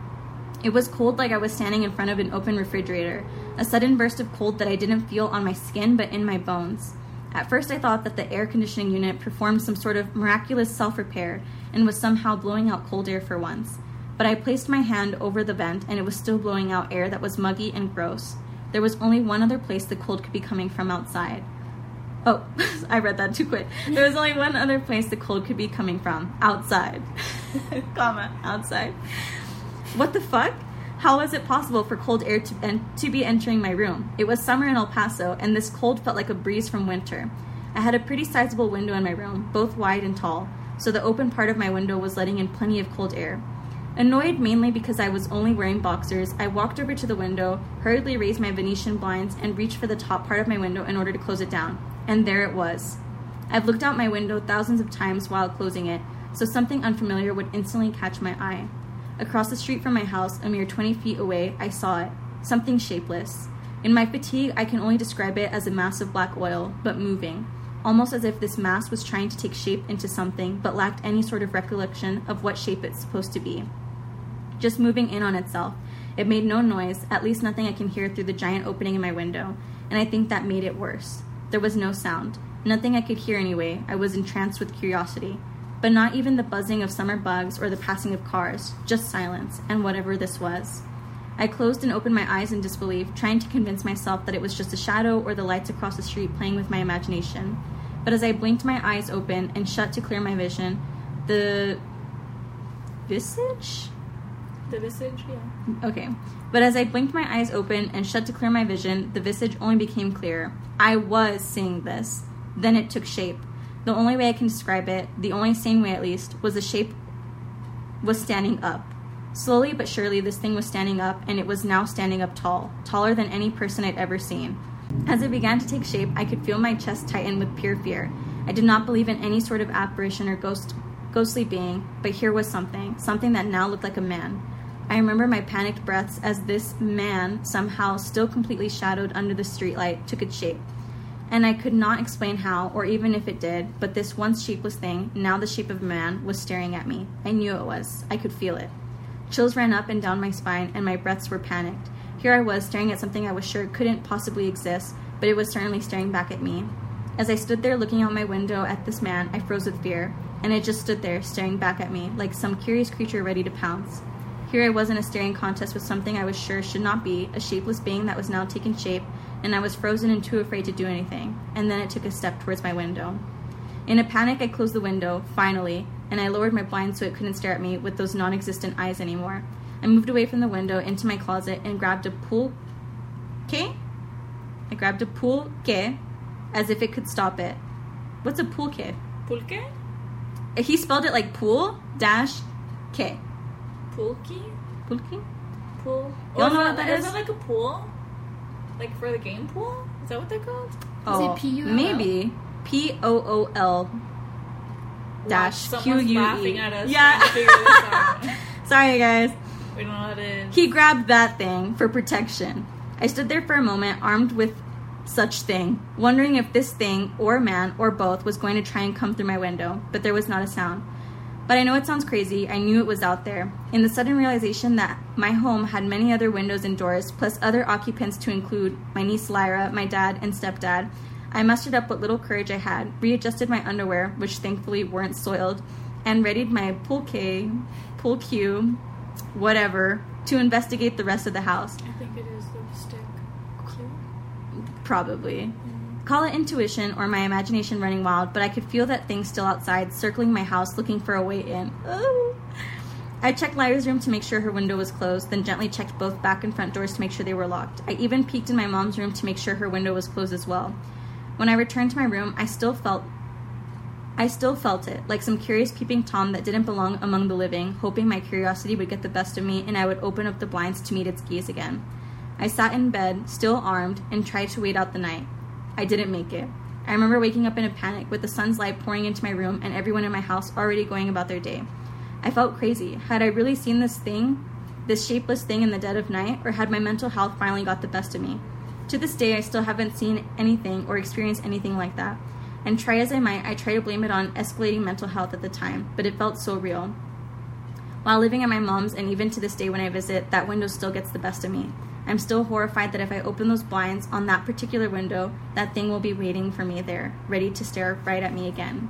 It was cold like I was standing in front of an open refrigerator, a sudden burst of cold that I didn't feel on my skin but in my bones. At first I thought that the air conditioning unit performed some sort of miraculous self-repair and was somehow blowing out cold air for once. But I placed my hand over the vent and it was still blowing out air that was muggy and gross. There was only one other place the cold could be coming from outside. Oh, I read that too quick. There was only one other place the cold could be coming from. Outside. Comma, outside. What the fuck? How was it possible for cold air to, en- to be entering my room? It was summer in El Paso, and this cold felt like a breeze from winter. I had a pretty sizable window in my room, both wide and tall, so the open part of my window was letting in plenty of cold air. Annoyed mainly because I was only wearing boxers, I walked over to the window, hurriedly raised my Venetian blinds, and reached for the top part of my window in order to close it down. And there it was. I've looked out my window thousands of times while closing it, so something unfamiliar would instantly catch my eye. Across the street from my house, a mere twenty feet away, I saw it. Something shapeless. In my fatigue, I can only describe it as a mass of black oil, but moving. Almost as if this mass was trying to take shape into something, but lacked any sort of recollection of what shape it's supposed to be. Just moving in on itself. It made no noise, at least nothing I can hear through the giant opening in my window, and I think that made it worse. There was no sound. Nothing I could hear anyway. I was entranced with curiosity. But not even the buzzing of summer bugs or the passing of cars, just silence, and whatever this was. I closed and opened my eyes in disbelief, trying to convince myself that it was just a shadow or the lights across the street playing with my imagination. But as I blinked my eyes open and shut to clear my vision, the visage? The visage, yeah. Okay. But as I blinked my eyes open and shut to clear my vision, the visage only became clearer. I was seeing this. Then it took shape. The only way I can describe it, the only sane way at least, was the shape was standing up. Slowly but surely, this thing was standing up, and it was now standing up tall, taller than any person I'd ever seen. As it began to take shape, I could feel my chest tighten with pure fear. I did not believe in any sort of apparition or ghost, ghostly being, but here was something, something that now looked like a man. I remember my panicked breaths as this man, somehow still completely shadowed under the streetlight, took its shape. And I could not explain how, or even if it did, but this once shapeless thing, now the shape of a man, was staring at me. I knew it was. I could feel it. Chills ran up and down my spine, and my breaths were panicked. Here I was, staring at something I was sure couldn't possibly exist, but it was certainly staring back at me. As I stood there looking out my window at this man, I froze with fear, and it just stood there, staring back at me, like some curious creature ready to pounce. Here I was in a staring contest with something I was sure should not be, a shapeless being that was now taking shape, and I was frozen and too afraid to do anything, and then it took a step towards my window. In a panic, I closed the window, finally, and I lowered my blind so it couldn't stare at me with those non-existent eyes anymore. I moved away from the window into my closet and grabbed a pulque? I grabbed a pulque, as if it could stop it. What's a pulque? Pulque? He spelled it like pool dash K. Pulque? Pulque? Pool. You don't know what that is? Is that like a pool? Like for the game pool? Is that what they're called? Oh, Is it P U L L? maybe. P O O L dash Q Someone's U E. laughing at us Yeah. trying to figure this out. Sorry, guys. We don't know what it is. He grabbed that thing for protection. I stood there for a moment, armed with such thing, wondering if this thing, or man, or both, was going to try and come through my window, but there was not a sound. But I know it sounds crazy, I knew it was out there. In the sudden realization that my home had many other windows and doors, plus other occupants to include my niece Lyra, my dad, and stepdad, I mustered up what little courage I had, readjusted my underwear, which thankfully weren't soiled, and readied my pulque, pulque, whatever, to investigate the rest of the house. I think it is the stick. Probably. Call it intuition or my imagination running wild, but I could feel that thing still outside, circling my house, looking for a way in. Oh. I checked Lyra's room to make sure her window was closed, then gently checked both back and front doors to make sure they were locked. I even peeked in my mom's room to make sure her window was closed as well. When I returned to my room, I still felt I still felt it, like some curious peeping Tom that didn't belong among the living, hoping my curiosity would get the best of me and I would open up the blinds to meet its gaze again. I sat in bed, still armed, and tried to wait out the night. I didn't make it. I remember waking up in a panic with the sun's light pouring into my room and everyone in my house already going about their day. I felt crazy. Had I really seen this thing, this shapeless thing in the dead of night, or had my mental health finally got the best of me? To this day, I still haven't seen anything or experienced anything like that. And try as I might, I try to blame it on escalating mental health at the time, but it felt so real. While living at my mom's, and even to this day when I visit, that window still gets the best of me. I'm still horrified that if I open those blinds on that particular window, that thing will be waiting for me there, ready to stare right at me again.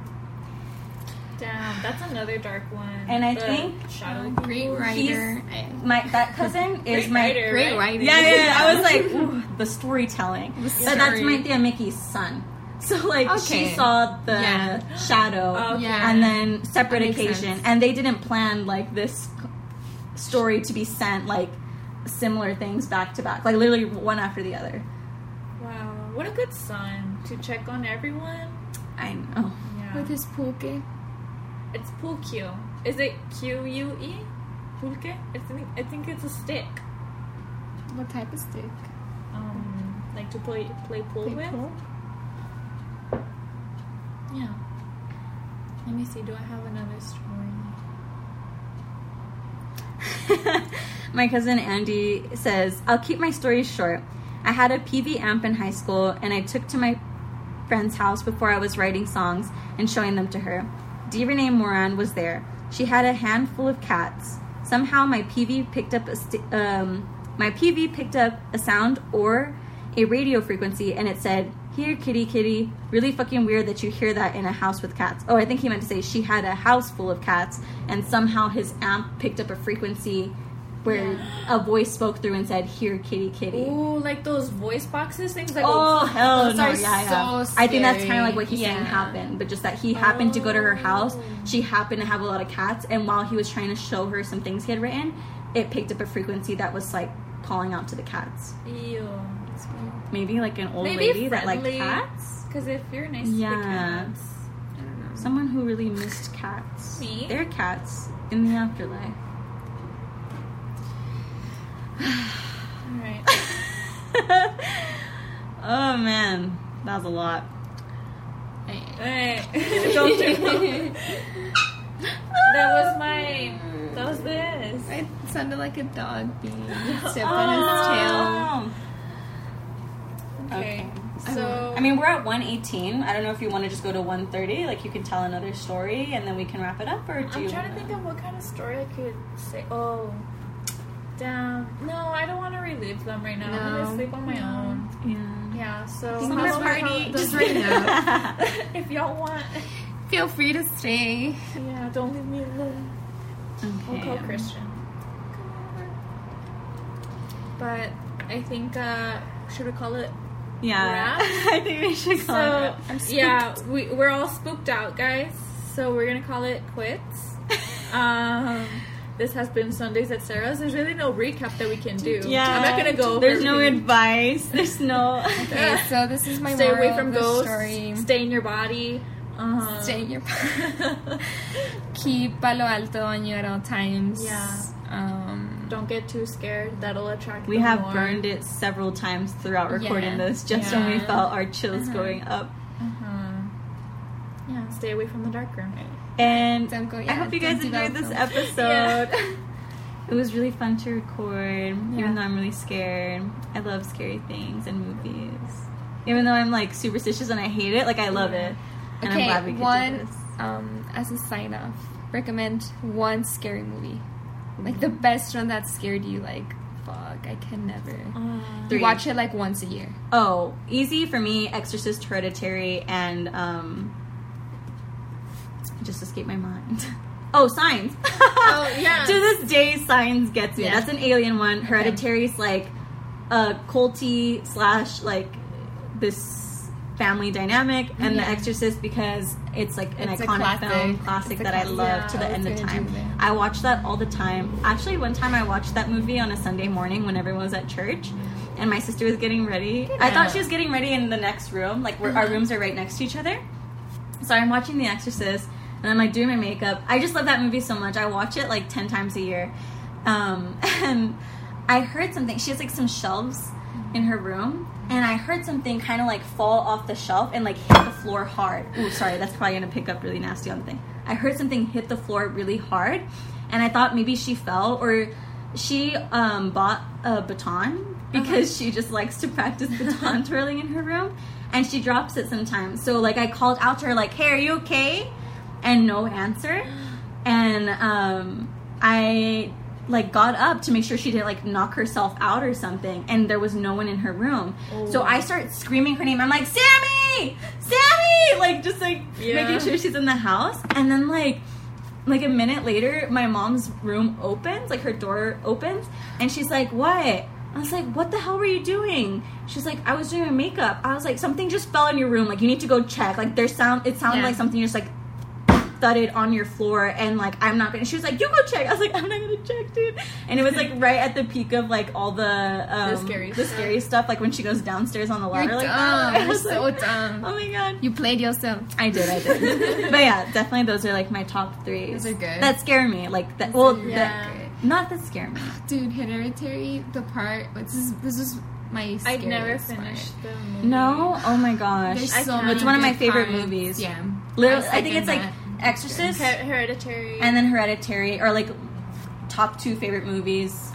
Damn, that's another dark one. And I The think shadow Great people. writer. My that cousin is Great my writer, Great right? writer. yeah, yeah, yeah. I was like, ooh, the storytelling. The But that's story. my Tia Mickey's son. So like Okay. she saw the Yeah. shadow, Oh, okay. Yeah. and then separate That makes occasion, sense. and they didn't plan like this story to be sent like similar things back to back, like literally one after the other. Wow, what a good son to check on everyone. I know. Yeah. With his pulque. It's pulque. Is it Q U E? Pulque? I think I think it's a stick. What type of stick? Um, like to play play pool Play with. pool? Yeah. Let me see. Do I have another story? My cousin Andy says, I'll keep my stories short. I had a P V amp in high school, and I took to my friend's house before I was writing songs and showing them to her. D. Renee Moran was there. She had a handful of cats. Somehow my P V picked up a st- um, my P V picked up a sound or a radio frequency, and it said, "Here, kitty, kitty." Really fucking weird that you hear that in a house with cats. Oh, I think he meant to say she had a house full of cats, and somehow his amp picked up a frequency where a voice spoke through and said, "Here, kitty, kitty." Ooh, like those voice boxes things. Like Oh hell Those no! are Yeah, yeah. so I think that's scary. kind of like what he's saying Yeah. happened, but just that he happened to go to her house. Oh. She happened to have a lot of cats, and while he was trying to show her some things he had written, it picked up a frequency that was like calling out to the cats. Ew. Maybe like an old Maybe lady that liked friendly. cats. Because if you're nice Yeah. to the cats, I don't know. Someone who really missed cats. Me? They're cats in the afterlife. all right. Oh man, that was a lot. Hey, don't do that. Was my. That was this. It sounded like a dog being stepped Oh. on his tail. Okay. Okay. So I mean, we're at one eighteen. I don't know if you want to just go to one thirty. Like, you can tell another story and then we can wrap it up, or do I'm you trying to wanna- think of what kind of story I could say. Oh, damn. No, I don't want to relive them right now. I'm No. gonna sleep on my No. own. Yeah. Yeah. So Think house about party. those right now. If y'all want, Feel free to stay. yeah. Don't leave me alone. We'll call Okay. Christian. But I think uh should we call it? Yeah. Wrap? I think we should call So it. I'm spooked. yeah, we we're all spooked out, guys. So we're gonna call it quits. Um, this has been Sundays at Sarah's. There's really no recap that we can do. Yeah. I'm not gonna go. over There's no everything. advice. There's no. Okay, so this is my Stay moral away from of the ghosts. story. Stay in your body. Um, Stay in your Keep Palo Alto on you at all times. Yeah. Um, Don't get too scared. That'll attract. We them have more. burned it several times throughout recording Yeah. this, just when we Yeah. felt our chills Uh-huh. going up. Uh-huh. Yeah. Stay away from the dark room. And Don't go- I yeah, hope you don't guys do that enjoyed this film. episode. Yeah. It was really fun to record, Yeah. even though I'm really scared. I love scary things and movies. Even though I'm like superstitious and I hate it, like I love Yeah. it. And Okay, I'm glad we could one do this. um as a sign off, recommend one scary movie, like the best one that scared you. Like, fuck, I can never. Uh, Three. You watch it like once a year. Oh, easy for me, Exorcist, Hereditary, and um it just escaped my mind. Oh, Signs. Oh, yeah. To this day, Signs gets me. Yeah. That's an alien one. Hereditary's like a culty slash like this family dynamic, and Yeah. The Exorcist because it's like an It's a iconic classic. film, classic It's a that I classic. love Yeah, to the I end was of gonna time. do that. I watch that all the time. Actually, one time I watched that movie on a Sunday morning when everyone was at church, and my sister was getting ready. I thought she was getting ready in the next room, like where our rooms are right next to each other. So I'm watching The Exorcist, and I'm like doing my makeup. I just love that movie so much. I watch it like ten times a year. Um, and I heard something. She has like some shelves in her room, and I heard something kind of like fall off the shelf and like hit the floor hard. Ooh, sorry, that's probably gonna pick up really nasty on the thing. I heard something hit the floor really hard, and I thought maybe she fell or she um, bought a baton because she just likes to practice baton twirling in her room, and she drops it sometimes. So like I called out to her like, "Hey, are you okay?" And no answer. And um, I like got up to make sure she didn't like knock herself out or something, and there was no one in her room. Oh. So I start screaming her name. I'm like, "Sammy! Sammy!" Like just like Yeah. making sure she's in the house. And then like like a minute later, my mom's room opens, like her door opens, and she's like, "What?" I was like, "What the hell were you doing?" She's like, "I was doing my makeup." I was like, "Something just fell in your room. Like you need to go check. Like there's sound. It sounded Yeah. like something just like thudded on your floor, and like I'm not gonna." She was like, "You go check." I was like, "I'm not gonna check, dude." And it was like right at the peak of like all the um, The scary the stuff. scary stuff, like when she goes downstairs on the ladder, You're like dumb. that. I You're was so like, dumb. oh my god. You played yourself. I did, I did. But yeah, definitely those are like my top three. Those are good. That scare me. Like that. Well, are that, yeah. not that scare me. Dude, Hereditary, the part. This is this is my. I never scariest finished part. the movie. No. Oh my gosh. There's I so can't. many It's one of my good favorite parts. movies. Yeah, Literally, I, second think it's like that. Exorcist, Her- Hereditary. and then Hereditary, or like top two favorite movies.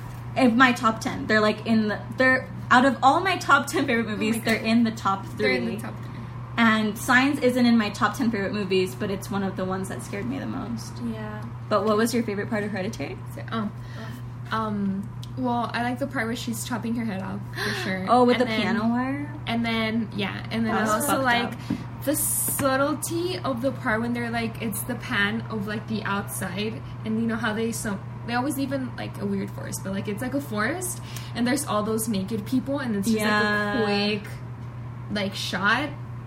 In my top ten, they're like in the they're out of all my top ten favorite movies, Oh my they're God. in the top three. They're in the top three. And Signs isn't in my top ten favorite movies, but it's one of the ones that scared me the most. Yeah. But what was your favorite part of Hereditary? So, oh, um. Well, I like the part where she's chopping her head off for sure. Oh, with And the then- piano wire. And then yeah, and then That was also fucked like up. the subtlety of the part when they're like it's the pan of like the outside, and you know how they some they always leave in like a weird forest, but like it's like a forest, and there's all those naked people, and it's just Yeah. like a quick like shot.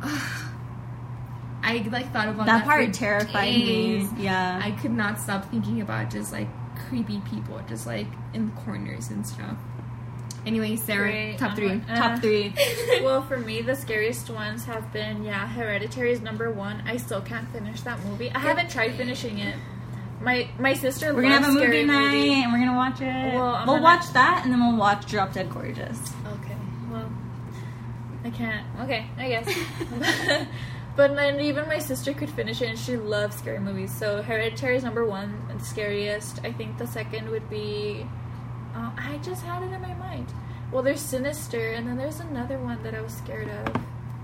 I like thought about That that, part for terrified me. days. Yeah. I could not stop thinking about just like creepy people, just like in corners and stuff. Anyway, Sarah, Great. top I'm three. like, uh, Top three. Well, for me, the scariest ones have been, yeah, Hereditary is number one. I still can't finish that movie. I haven't tried finishing it. My my sister We're gonna loves have a movie scary night movies. and we're gonna watch it. Well, I'm we'll gonna- watch that and then we'll watch Drop Dead Gorgeous. Okay, well, I can't. Okay, I guess. But then even my sister could finish it, and she loves scary movies. So Hereditary is number one and scariest. I think the second would be. Uh, I just had it in my mind. Well, there's Sinister, and then there's another one that I was scared of.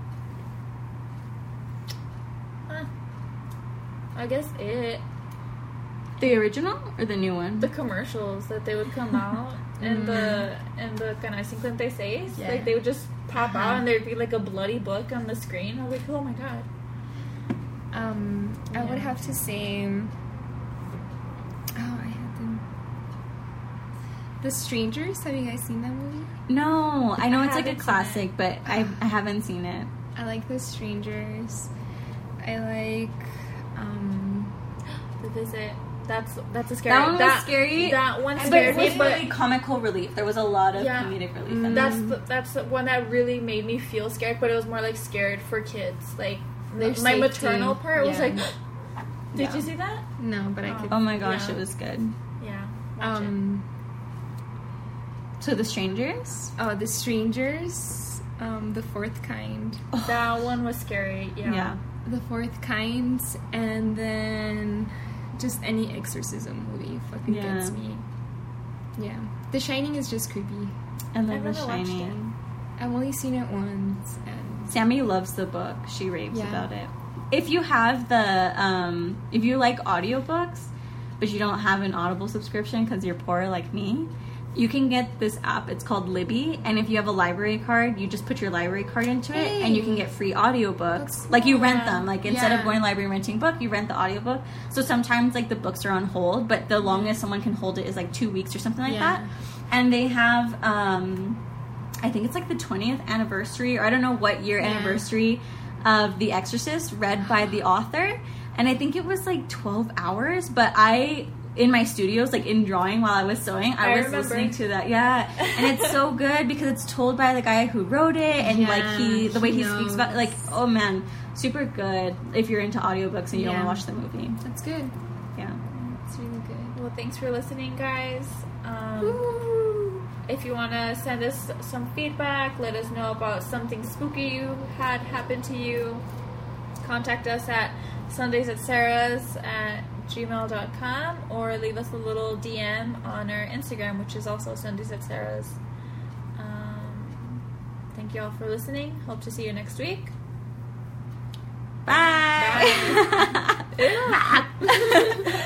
Huh. I guess it. The original or the new one? The commercials that they would come out and the and the Canal cincuenta-seis, Yeah. like they would just pop Uh-huh. out and there'd be like a bloody book on the screen. I was like, oh my god. Um, I would Yeah. have to say. Oh, I had them. The Strangers. Have you guys seen that movie? No, I know I it's like a haven't seen classic, but I I haven't seen it. I like The Strangers. I like. Um, The Visit. That's that's a scary. That one was scary, That one But scared it me, was but really comical relief. There was a lot of Yeah. comedic relief Mm. in that's that. the, that's the one that really made me feel scared. But it was more like scared for kids. Like Their my safety. maternal part was Yeah. like. Did Yeah. you see that? no, but I Oh. could. Oh my gosh, Yeah. it was good. Yeah. Watch it. Um. So The Strangers? Oh, The Strangers. Um, The Fourth Kind. That one was scary. Yeah. Yeah. The Fourth Kind, and then just any exorcism movie fucking Yeah. gets me. Yeah. The Shining is just creepy. I I've love The never watched Shining. I've only seen it once. And Sammy loves the book. She raves Yeah. about it. If you have the, um, if you like audiobooks, but you don't have an Audible subscription because you're poor like me, you can get this app. It's called Libby, and if you have a library card, you just put your library card into it, Hey. and you can get free audiobooks. That's Like, you rent cool. them. Like, instead Yeah. of going to the library and renting a book, you rent the audiobook. So sometimes, like, the books are on hold, but the longest someone can hold it is, like, two weeks or something like Yeah. that. And they have, um, I think it's, like, the twentieth anniversary, or I don't know what year Yeah. anniversary of The Exorcist, read by the author. And I think it was, like, twelve hours, but I... in my studios, like in drawing while I was sewing, I, I was remember. listening to that. Yeah, and it's so good because it's told by the guy who wrote it, and Yeah, like he, the way he he speaks about, it, like, knows. oh man, super good if you're into audiobooks and you Yeah. don't want to watch the movie. That's good. Yeah. It's really good. Well, thanks for listening, guys. Um, Woo. if you want to send us some feedback, let us know about something spooky you had happen to you, contact us at Sundays at Sarah's at gmail dot com, or leave us a little D M on our Instagram, which is also Sundays at Sarah's. Um, thank you all for listening. Hope to see you next week. Bye. Bye. Ew.